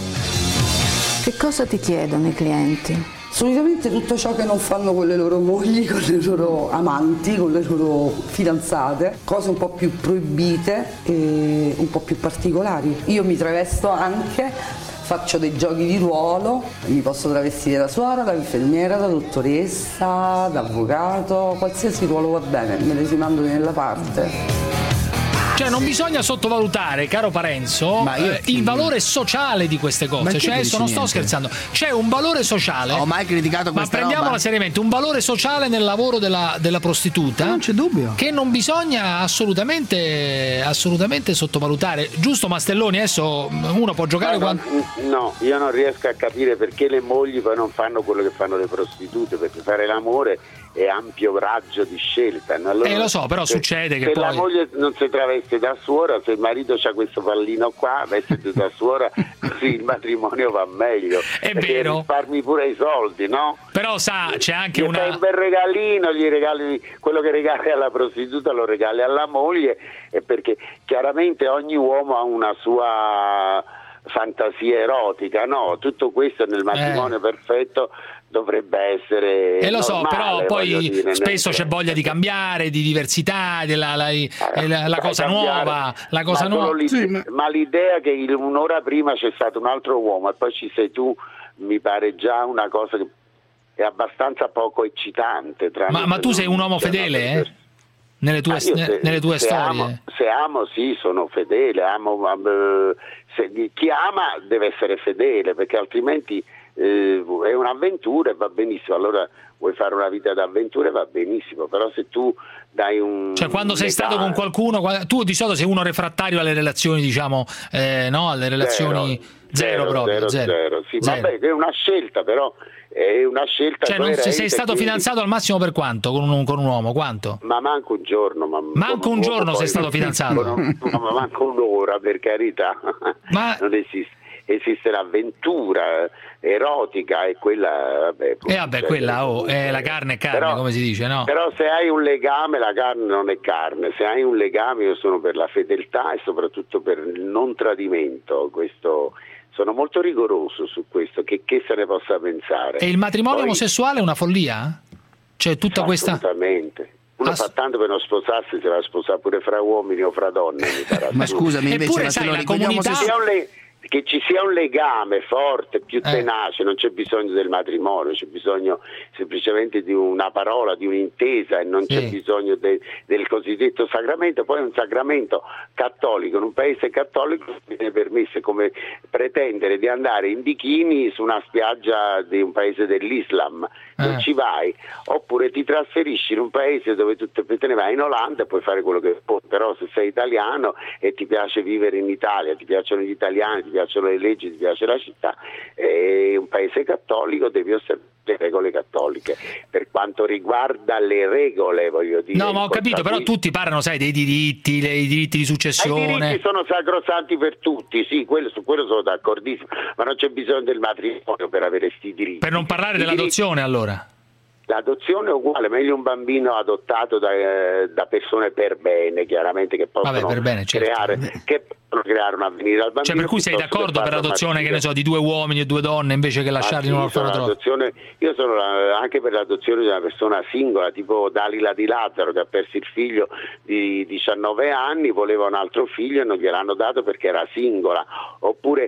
Che cosa ti chiedono i clienti? Solitamente tutto ciò che non fanno con le loro mogli, con le loro amanti, con le loro fidanzate, cose un po' più proibite e un po' più particolari. Io mi travesto anche, faccio dei giochi di ruolo, mi posso travestire da suora, da infermiera, da dottoressa, da avvocato, qualsiasi ruolo va bene, medesimandomi nella parte. Cioè non bisogna sottovalutare, caro Parenzo, il valore sociale di queste cose. Cioè adesso non sto scherzando, c'è un valore sociale. Ho mai criticato questa ma prendiamola roba? seriamente, un valore sociale nel lavoro della prostituta. Non c'è dubbio. Che non bisogna assolutamente sottovalutare. Giusto Mastelloni? Adesso uno può giocare No, io non riesco a capire perché le mogli poi non fanno quello che fanno le prostitute, perché fare l'amore è ampio raggio di scelta. Allora, lo so, però succede che se poi la moglie non si traveste da suora, se il marito c'ha questo pallino qua, vestiti da suora, così il matrimonio va meglio. È vero. Risparmi pure i soldi, no? Però c'è anche gli fai un bel regalino, gli regali quello che regali alla prostituta lo regali alla moglie, perché chiaramente ogni uomo ha una sua fantasia erotica, no? Tutto questo nel matrimonio perfetto dovrebbe essere lo so, normale, però poi spesso c'è voglia di cambiare, di diversità, la cosa nuova, la cosa nuova. Ma l'idea che un'ora prima c'è stato un altro uomo e poi ci sei tu, mi pare già una cosa che è abbastanza poco eccitante. Ma tu sei un uomo fedele, nelle tue storie? Se amo, sì, sono fedele. Chi ama deve essere fedele, perché altrimenti è un'avventura e va benissimo. Allora vuoi fare una vita d'avventura, va benissimo, però se tu dai cioè quando sei stato con qualcuno, tu di solito sei uno refrattario alle relazioni, diciamo, no, alle relazioni zero. Sì, vabbè, è una scelta, però è una scelta. Cioè se sei stato fidanzato al massimo per quanto con un uomo? Quanto? Ma manco un giorno. Manco un giorno sei stato fidanzato? Ma manco un'ora, per carità. Ma non esiste l'avventura erotica e quella quella è la carne è carne, però, come si dice, no? Però se hai un legame, la carne non è carne. Se hai un legame, io sono per la fedeltà e soprattutto per il non tradimento. Questo sono molto rigoroso su questo, che se ne possa pensare. E il matrimonio omosessuale è una follia? Cioè tutta questa assolutamente. Uno fa tanto per non sposarsi, si va a sposare pure fra uomini o fra donne. Ma scusami, invece che ci sia un legame forte, più tenace, non c'è bisogno del matrimonio, c'è bisogno semplicemente di una parola, di un'intesa, e non c'è bisogno del cosiddetto sacramento. Poi un sacramento cattolico, in un paese cattolico viene permesso, come pretendere di andare in bikini su una spiaggia di un paese dell'Islam, non ci vai, oppure ti trasferisci in un paese dove tu te ne vai, in Olanda, e puoi fare quello che vuoi, però se sei italiano e ti piace vivere in Italia, ti piacciono gli italiani, ti piacciono le leggi, ti piace la città, è un paese cattolico, devi osservare le regole cattoliche. Per quanto riguarda le regole, voglio dire, no, ma ho capito, però tutti parlano, sai, dei diritti, i diritti di successione. I diritti sono sacrosanti per tutti, sì, su quello sono d'accordissimo, ma non c'è bisogno del matrimonio per avere questi diritti. Per non parlare dell'adozione, allora. L'adozione è uguale, meglio un bambino adottato da persone per bene, chiaramente, che possono creare un avvenire al bambino. Cioè, per cui sei d'accordo per l'adozione, che ne so, di 2 uomini e 2 donne invece che lasciarli in un orfanotrofio? Io sono anche per l'adozione di una persona singola, tipo Dalila Di Lazzaro, che ha perso il figlio di 19 anni, voleva un altro figlio e non gliel'hanno dato perché era singola. Oppure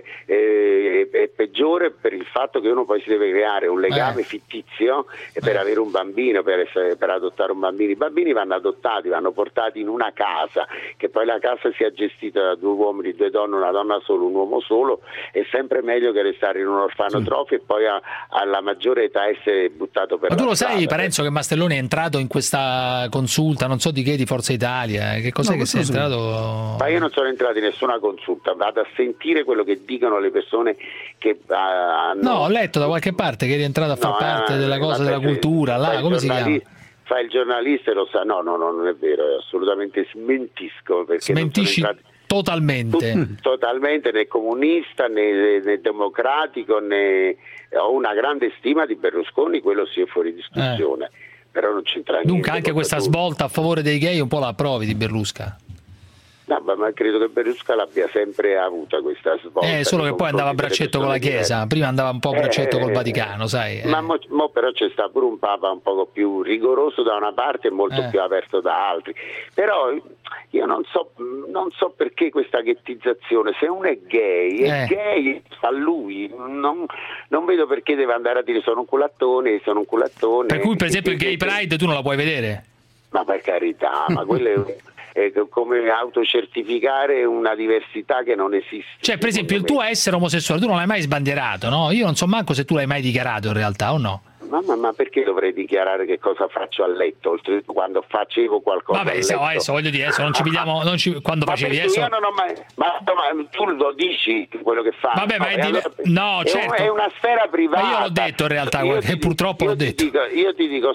è peggiore per il fatto che uno poi si deve creare un legame fittizio per avere un bambino, per adottare un bambino. I bambini vanno adottati, vanno portati in una casa, che poi la casa sia gestita da 2 uomini, 2 donne, una donna solo, un uomo solo. È sempre meglio che restare in un orfanotrofio e poi alla maggiore età essere buttato per la strada. Ma tu lo sai, Parenzo, che Mastelloni è entrato in questa consulta, non so di che, di Forza Italia? Che cos'è che sei entrato? Ma io non sono entrato in nessuna consulta, vado a sentire quello che dicono le persone che hanno... No, ho letto da qualche parte che eri entrato a far parte della cosa della cultura, là, come si chiama? Fa il giornalista e lo sa. No, non è vero, assolutamente smentisco. Perché smentisci totalmente? Totalmente, né comunista né democratico, né... Ho una grande stima di Berlusconi, quello sì è fuori discussione, però non c'entra niente. Dunque anche questa svolta a favore dei gay un po' la approvi di Berlusca? No, ma credo che Berlusconi l'abbia sempre avuta questa svolta. Solo che poi andava a braccetto con la Chiesa, prima andava un po' a braccetto col Vaticano, sai. Ma mo però c'è stato pure un Papa un poco più rigoroso da una parte e molto più aperto da altri. Però io non so perché questa ghettizzazione. Se uno è gay, fa lui. Non vedo perché deve andare a dire sono un culattone. Per cui per esempio il Gay Pride tu non la puoi vedere? Ma per carità, ma quello è come autocertificare una diversità che non esiste. Cioè, per esempio, il tuo essere omosessuale tu non l'hai mai sbandierato, no? Io non so manco se tu l'hai mai dichiarato in realtà, o no? Ma perché dovrei dichiarare che cosa faccio a letto, oltretutto quando facevo qualcosa? Vabbè, adesso voglio dire, non ci pigliamo, quando facevi adesso. Io non ho mai, ma tu lo dici quello che fai. Vabbè, ma no, certo. È una sfera privata. Ma io l'ho detto in realtà, purtroppo l'ho detto. Io ti dico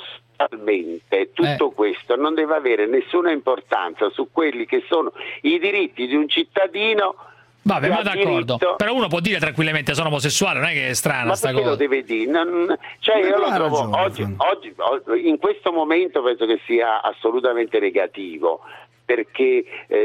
tutto questo non deve avere nessuna importanza su quelli che sono i diritti di un cittadino. Vabbè, ma d'accordo, però uno può dire tranquillamente sono omosessuale, non è che è strana sta cosa. Ma lo deve dire? Io lo trovo oggi, in questo momento penso che sia assolutamente negativo, perché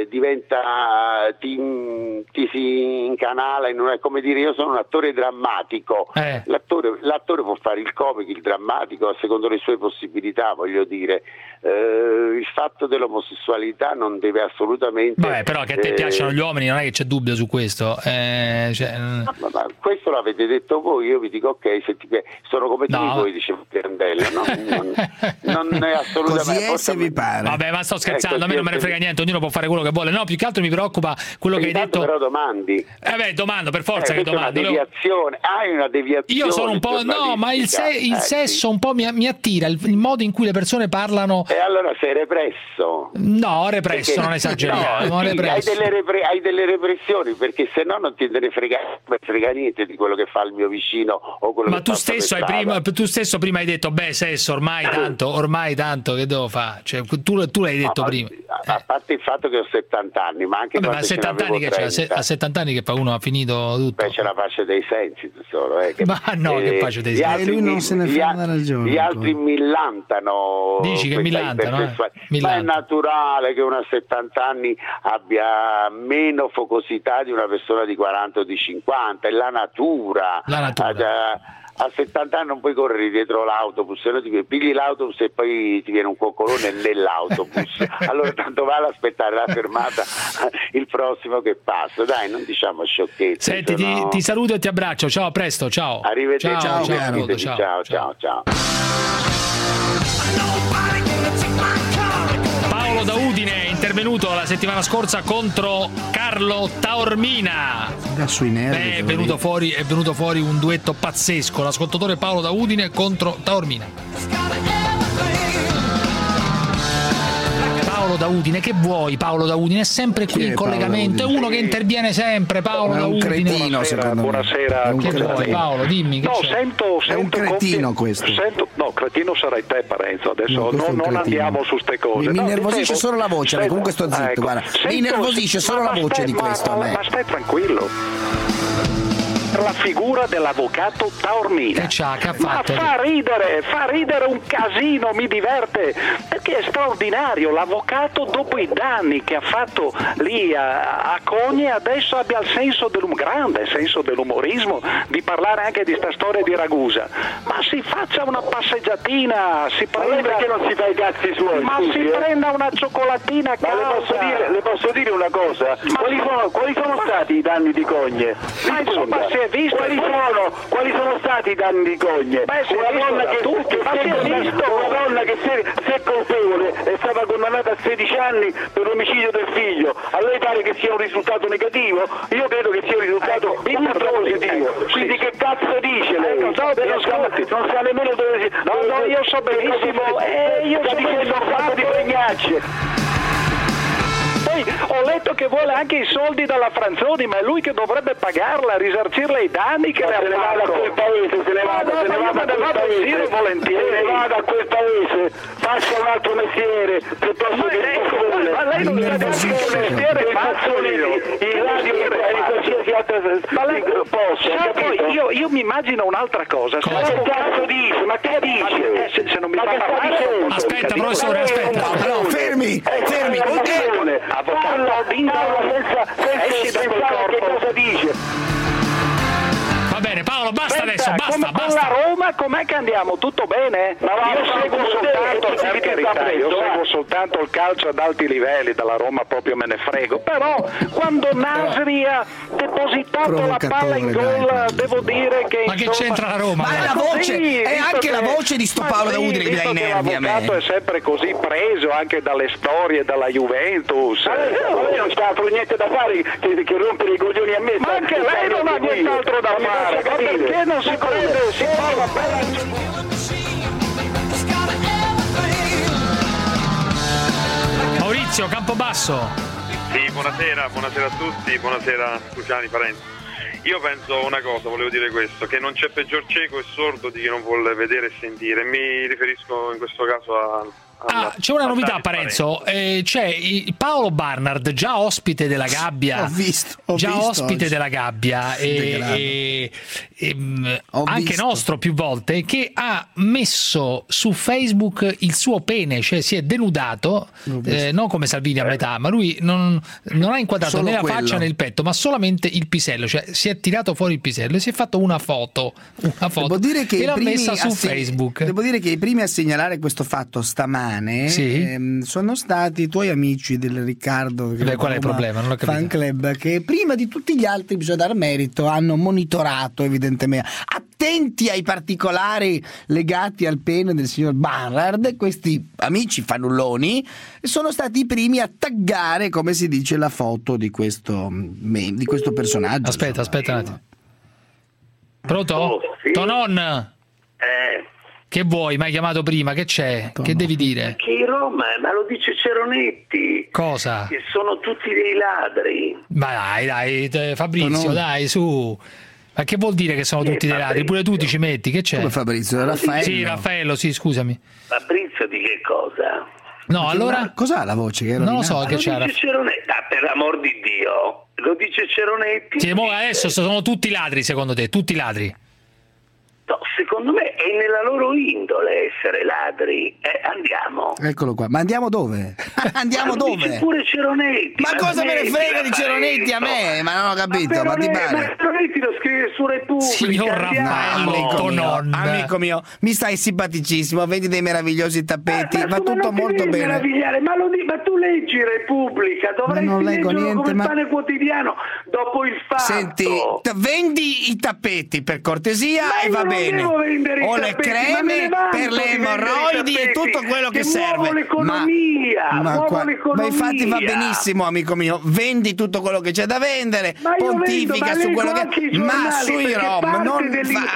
ti si incanala in una, come dire, io sono un attore drammatico, l'attore può fare il comico, il drammatico secondo le sue possibilità, voglio dire. Il fatto dell'omosessualità non deve assolutamente... Vabbè, però che a te piacciono gli uomini non è che c'è dubbio su questo. Ma questo l'avete detto voi, io vi dico ok, se ti sono come tutti voi, diceva Pirandello, non è assolutamente... Così se vi pare. Vabbè, ma sto scherzando, a me non me ne frega niente, ognuno può fare quello che vuole. No, più che altro mi preoccupa quello che hai detto... Però domandi. Domando, per forza che domando. Hai una deviazione. Io sono un po'... No, ma il sesso un po' mi attira, il modo in cui le persone parlano... E allora sei represso? No, represso, perché, non esageriamo. Hai delle repressioni, perché se no non ti ne frega niente di quello che fa il mio vicino o quello ma che tu stesso prima hai detto sesso ormai tanto che devo fare? Cioè, tu l'hai detto prima. A parte il fatto che ho 70 anni, ma anche a 70 anni che a 70 anni che poi uno ha finito tutto. Beh, c'è la pace dei sensi tesoro, ma no, che pace dei sensi. Lui non se ne fa una ragione. Gli altri millantano. Dici che millantano? Ma è naturale che una a 70 anni abbia meno focosità di una persona di 40 o di 50, è la natura. a 70 anni non puoi correre dietro l'autobus, se no ti pigli l'autobus e poi ti viene un coccolone nell'autobus. Allora tanto vale aspettare la fermata, il prossimo che passa. Dai, non diciamo sciocchezze. Senti, ti saluto e ti abbraccio. Ciao, a presto, ciao. Arrivederci. Ciao. Paolo da Udine è intervenuto la settimana scorsa contro Carlo Taormina. Da sui nervi. È venuto fuori un duetto pazzesco, l'ascoltatore Paolo da Udine contro Taormina. Paolo da Udine, che vuoi? Paolo da Udine è sempre qui in collegamento, è uno che interviene sempre. Paolo da Udine. È un cretino, secondo me. Buonasera. Che vuoi, Paolo? Dimmi. Che c'è? Sento è un cretino questo. Cretino sarai te, Parenzo. Adesso non andiamo su ste cose. Mi nervosisce solo la voce, comunque sto zitto, guarda. Mi nervosisce solo la voce di questo a me. Ma stai tranquillo. La figura dell'avvocato Taormina. Che ha fatto? Ma fa ridere un casino, mi diverte, perché è straordinario. L'avvocato, dopo i danni che ha fatto lì a Cogne, adesso abbia il grande senso dell'umorismo di parlare anche di sta storia di Ragusa. Ma si faccia una passeggiatina, si prenda, perché non si fa i cazzi suoi? Ma si prenda una cioccolattina a casa. Le posso dire una cosa? Quali sono stati i danni di Cogne? Ma insomma, si è visto. Quali sono stati i danni di Cogne? Una donna che se è colpevole è stata condannata a 16 anni per l'omicidio del figlio. A lei pare che sia un risultato negativo? Io credo che sia un risultato ultra positivo. Quindi che cazzo dice lei? Non sa nemmeno dove si... No, io so benissimo. Io sto dicendo un fatto di pregnacce. Poi ho letto che vuole anche i soldi dalla Franzoni, ma è lui che dovrebbe pagarla, risarcirle i danni che le ha fatto. Se ne vada volentieri. Vada a quel paese, faccia un altro mestiere piuttosto che ma lei non deve fare un mestiere, in radio e qualsiasi altra posto. Io mi immagino un'altra cosa. Ma che cazzo dice? Ma che dice? Se non mi fa parlare. Aspetta, professore, aspetta. No, fermi. Avvocato esci da quel corpo. Che cosa dice? Va bene, Paolo, basta adesso, basta. Con la Roma com'è che andiamo? Tutto bene? Io seguo soltanto il calcio ad alti livelli, dalla Roma proprio me ne frego, però quando Nasri ha depositato la palla in gol, devo dire che... Ma che c'entra la Roma? Ma è la voce, è anche la voce di sto Paolo da Udine che mi dà i nervi a me. L'avvocato è sempre così preso anche dalle storie dalla Juventus. Lei non sta altro niente da fare che rompere i coglioni a me. Ma anche lei non ha nient'altro da fare. Perché non si prende, si parla Maurizio Campobasso. Sì, buonasera a tutti, buonasera Luciani Parenzo. Io penso una cosa, volevo dire questo, che non c'è peggior cieco e sordo di chi non vuole vedere e sentire. Mi riferisco in questo caso c'è una novità, Parenzo. C'è Paolo Barnard, già ospite della Gabbia. Ho visto ospite oggi della Gabbia e anche nostro più volte, che ha messo su Facebook il suo pene, cioè si è denudato, non come Salvini a metà, ma lui non ha inquadrato né la faccia né il petto, ma solamente il pisello, cioè si è tirato fuori il pisello e si è fatto una foto devo dire che e l'ha messa su Facebook. Devo dire che i primi a segnalare questo fatto stamane sono stati i tuoi amici del Riccardo qual è il problema? Non l'ho capito. Fan Club, che prima di tutti gli altri, bisogna dar merito, hanno monitorato evidentemente, attenti ai particolari legati al pene del signor Barnard. Questi amici fanulloni sono stati i primi a taggare, come si dice, la foto di questo personaggio. Aspetta un attimo. Pronto? Sì. Tonon? Che vuoi? Mi hai chiamato prima, che c'è? Che devi dire? Che Roma, ma lo dice Ceronetti. Cosa? Che sono tutti dei ladri. Ma dai, Fabrizio, dai, su. Ma che vuol dire che sono tutti dei ladri? Pure tu ti ci metti, che c'è? Come Fabrizio? Raffaello? Sì, Raffaello, sì, scusami. Fabrizio di che cosa? No, allora... Cos'ha la voce? Che non lo so che c'era. Lo dice Ceronetti, per l'amor di Dio. Lo dice Ceronetti. Sì, adesso sono tutti ladri, secondo te? Tutti ladri? No, secondo me è nella loro indole essere ladri. Andiamo. Eccolo qua. Ma andiamo dove? Andiamo dove? Pure Ceronetti. Ma cosa me ne frega di Ceronetti a me? Ma non ho capito, ma ti pare? Ma Ceronetti lo scrive su Repubblica. Signor Raffaello, amico mio, mi stai simpaticissimo, vedi dei meravigliosi tappeti, va tutto molto bene. Ma tu leggi Repubblica, dovresti leggerlo come il Pane Quotidiano dopo il fatto. Senti, vendi i tappeti per cortesia e va bene. O le creme per le emorroidi e tutto quello che serve. Ma infatti va benissimo, amico mio, vendi tutto quello che c'è da vendere, pontifica su quello che... Ma sui rom, non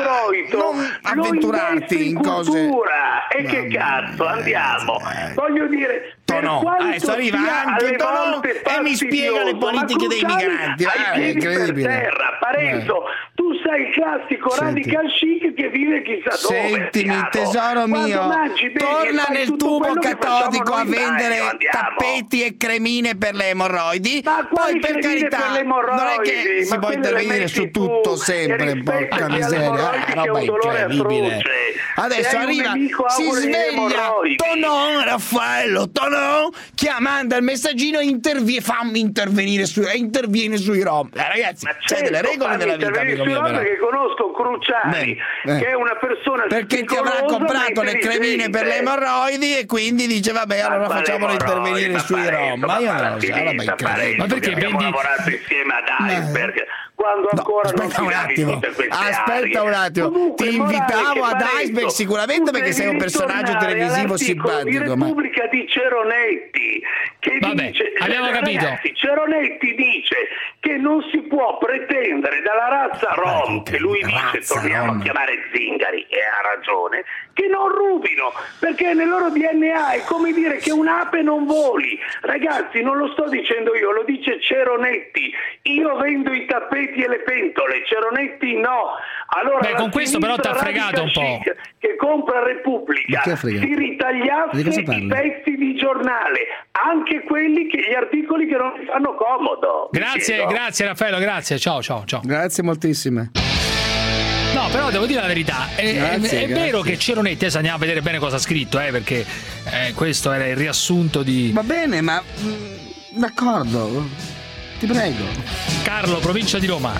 avventurarti in cose... E che cazzo, andiamo. Voglio dire... adesso arriva anche Tonò e mi spiega le politiche dei migranti. È incredibile. Per terra, Parenzo, tu sei il classico radical chic che vive chissà dove. Sentimi, tesoro mio, torna nel tubo catodico a vendere tappeti e cremine per le emorroidi. Poi per carità, non è che si può intervenire su tutto sempre, porca miseria, roba incredibile. Adesso arriva, si sveglia Tonò, Raffaello Tonò, manda il messaggino e interviene sui rom. Ragazzi, c'è delle regole nella vita, amico mio. Perché conosco Cruciani, che è una persona perché ti avrà comprato le cremine per le emorroidi e quindi dice vabbè, allora facciamolo intervenire sui rom. Ma io non lo so, roba incredibile. Ma perché abbiamo lavorato insieme ad Iceberg? Quando ancora aspetta un attimo, ti invitavo ad Iceberg sicuramente perché sei un personaggio televisivo simpatico. Di Repubblica di Ceronetti che dice, abbiamo capito. Ragazzi, Ceronetti dice che non si può pretendere dalla razza rom, che lui dice torniamo a chiamare zingari, e ha ragione, che non rubino, perché nel loro DNA è come dire che un'ape non voli. Ragazzi, non lo sto dicendo io, lo dice Ceronetti. Io vendo i tappeti e le pentole, Ceronetti no. Allora con questo però ti ha fregato un po'. Che compra Repubblica si ritagliasse i pezzi di giornale, anche quelli gli articoli che non mi fanno comodo. Grazie Raffaello, grazie, ciao. Grazie moltissime. No, però devo dire la verità, è vero che Ceronetti, adesso andiamo a vedere bene cosa ha scritto, perché questo era il riassunto di... Va bene, ma d'accordo, ti prego. Carlo, provincia di Roma.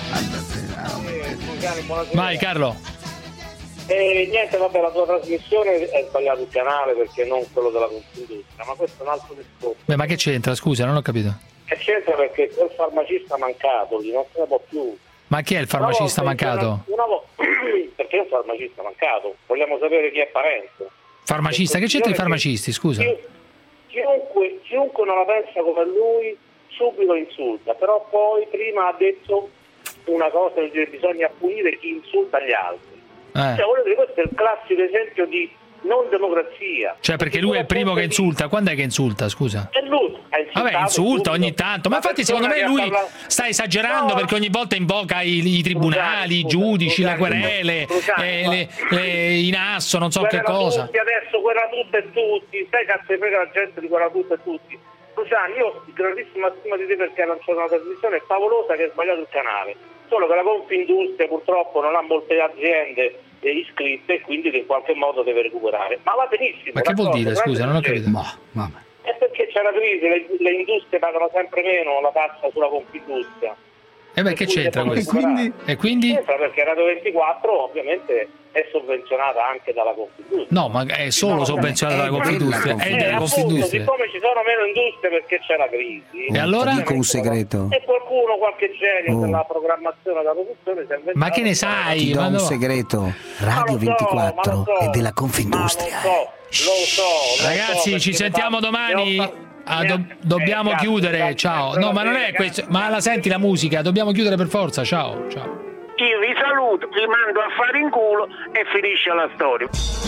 Vai Carlo. Niente, vabbè, la tua trasmissione è sbagliato il canale perché non quello della Confindustria, ma questo è un altro discorso. Ma che c'entra? Scusa, non ho capito. Che c'entra perché quel farmacista mancato lì non se ne può più. Ma chi è il farmacista mancato? Perché è un farmacista mancato? Vogliamo sapere chi è Parenzo. Farmacista? Che c'entra i farmacisti, scusa? Chiunque non la pensa come lui subito insulta, però poi prima ha detto una cosa che bisogna punire chi insulta gli altri. Cioè, voglio dire, questo è il classico esempio di non democrazia. Cioè, perché lui è il primo che insulta. Quando è che insulta, scusa? È lui. Vabbè, insulta ogni tanto. Ma infatti secondo me lui sta esagerando, perché ogni volta invoca i tribunali, i giudici, le querele, in asso, non so che cosa. Adesso guerra tutte e tutti. Sai cazzo frega la gente di guerra tutte e tutti. Luciani, io ho grandissima stima di te perché hai lanciato una trasmissione favolosa che hai sbagliato il canale. Solo che la Confindustria purtroppo non ha molte aziende iscritte e quindi in qualche modo deve recuperare. Ma va benissimo. Ma che vuol dire, scusa, non ho capito. È perché c'è la crisi, le industrie pagano sempre meno la tassa sulla Confindustria. Che c'entra questo? E quindi? C'entra perché Radio 24 ovviamente è sovvenzionata anche dalla Confindustria. No, ma è solo sovvenzionata dalla Confindustria. È della Confindustria. Siccome ci sono meno industrie perché c'è la crisi. E allora? Dico un segreto. E qualche genio della programmazione della produzione si è inventato. Ma che ne sai? Ti do un segreto. Radio 24 è della Confindustria. Lo so. Ragazzi, ci sentiamo domani. Dobbiamo chiudere, ciao. No, ma non è questo. Ma la senti la musica? Dobbiamo chiudere per forza. Ciao. Io vi saluto, vi mando a fare in culo e finisce la storia.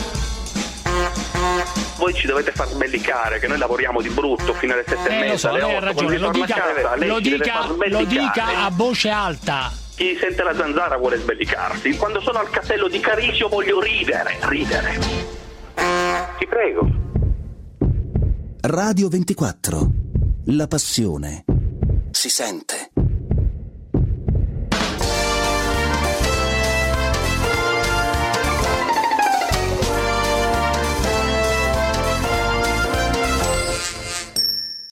Voi ci dovete far sbellicare, che noi lavoriamo di brutto fino alle 7:30. Lo so, lei ha ragione, lo dica a voce alta. Chi sente la zanzara vuole sbellicarsi. Quando sono al castello di Carisio voglio ridere. Ti prego. Radio 24. La passione si sente.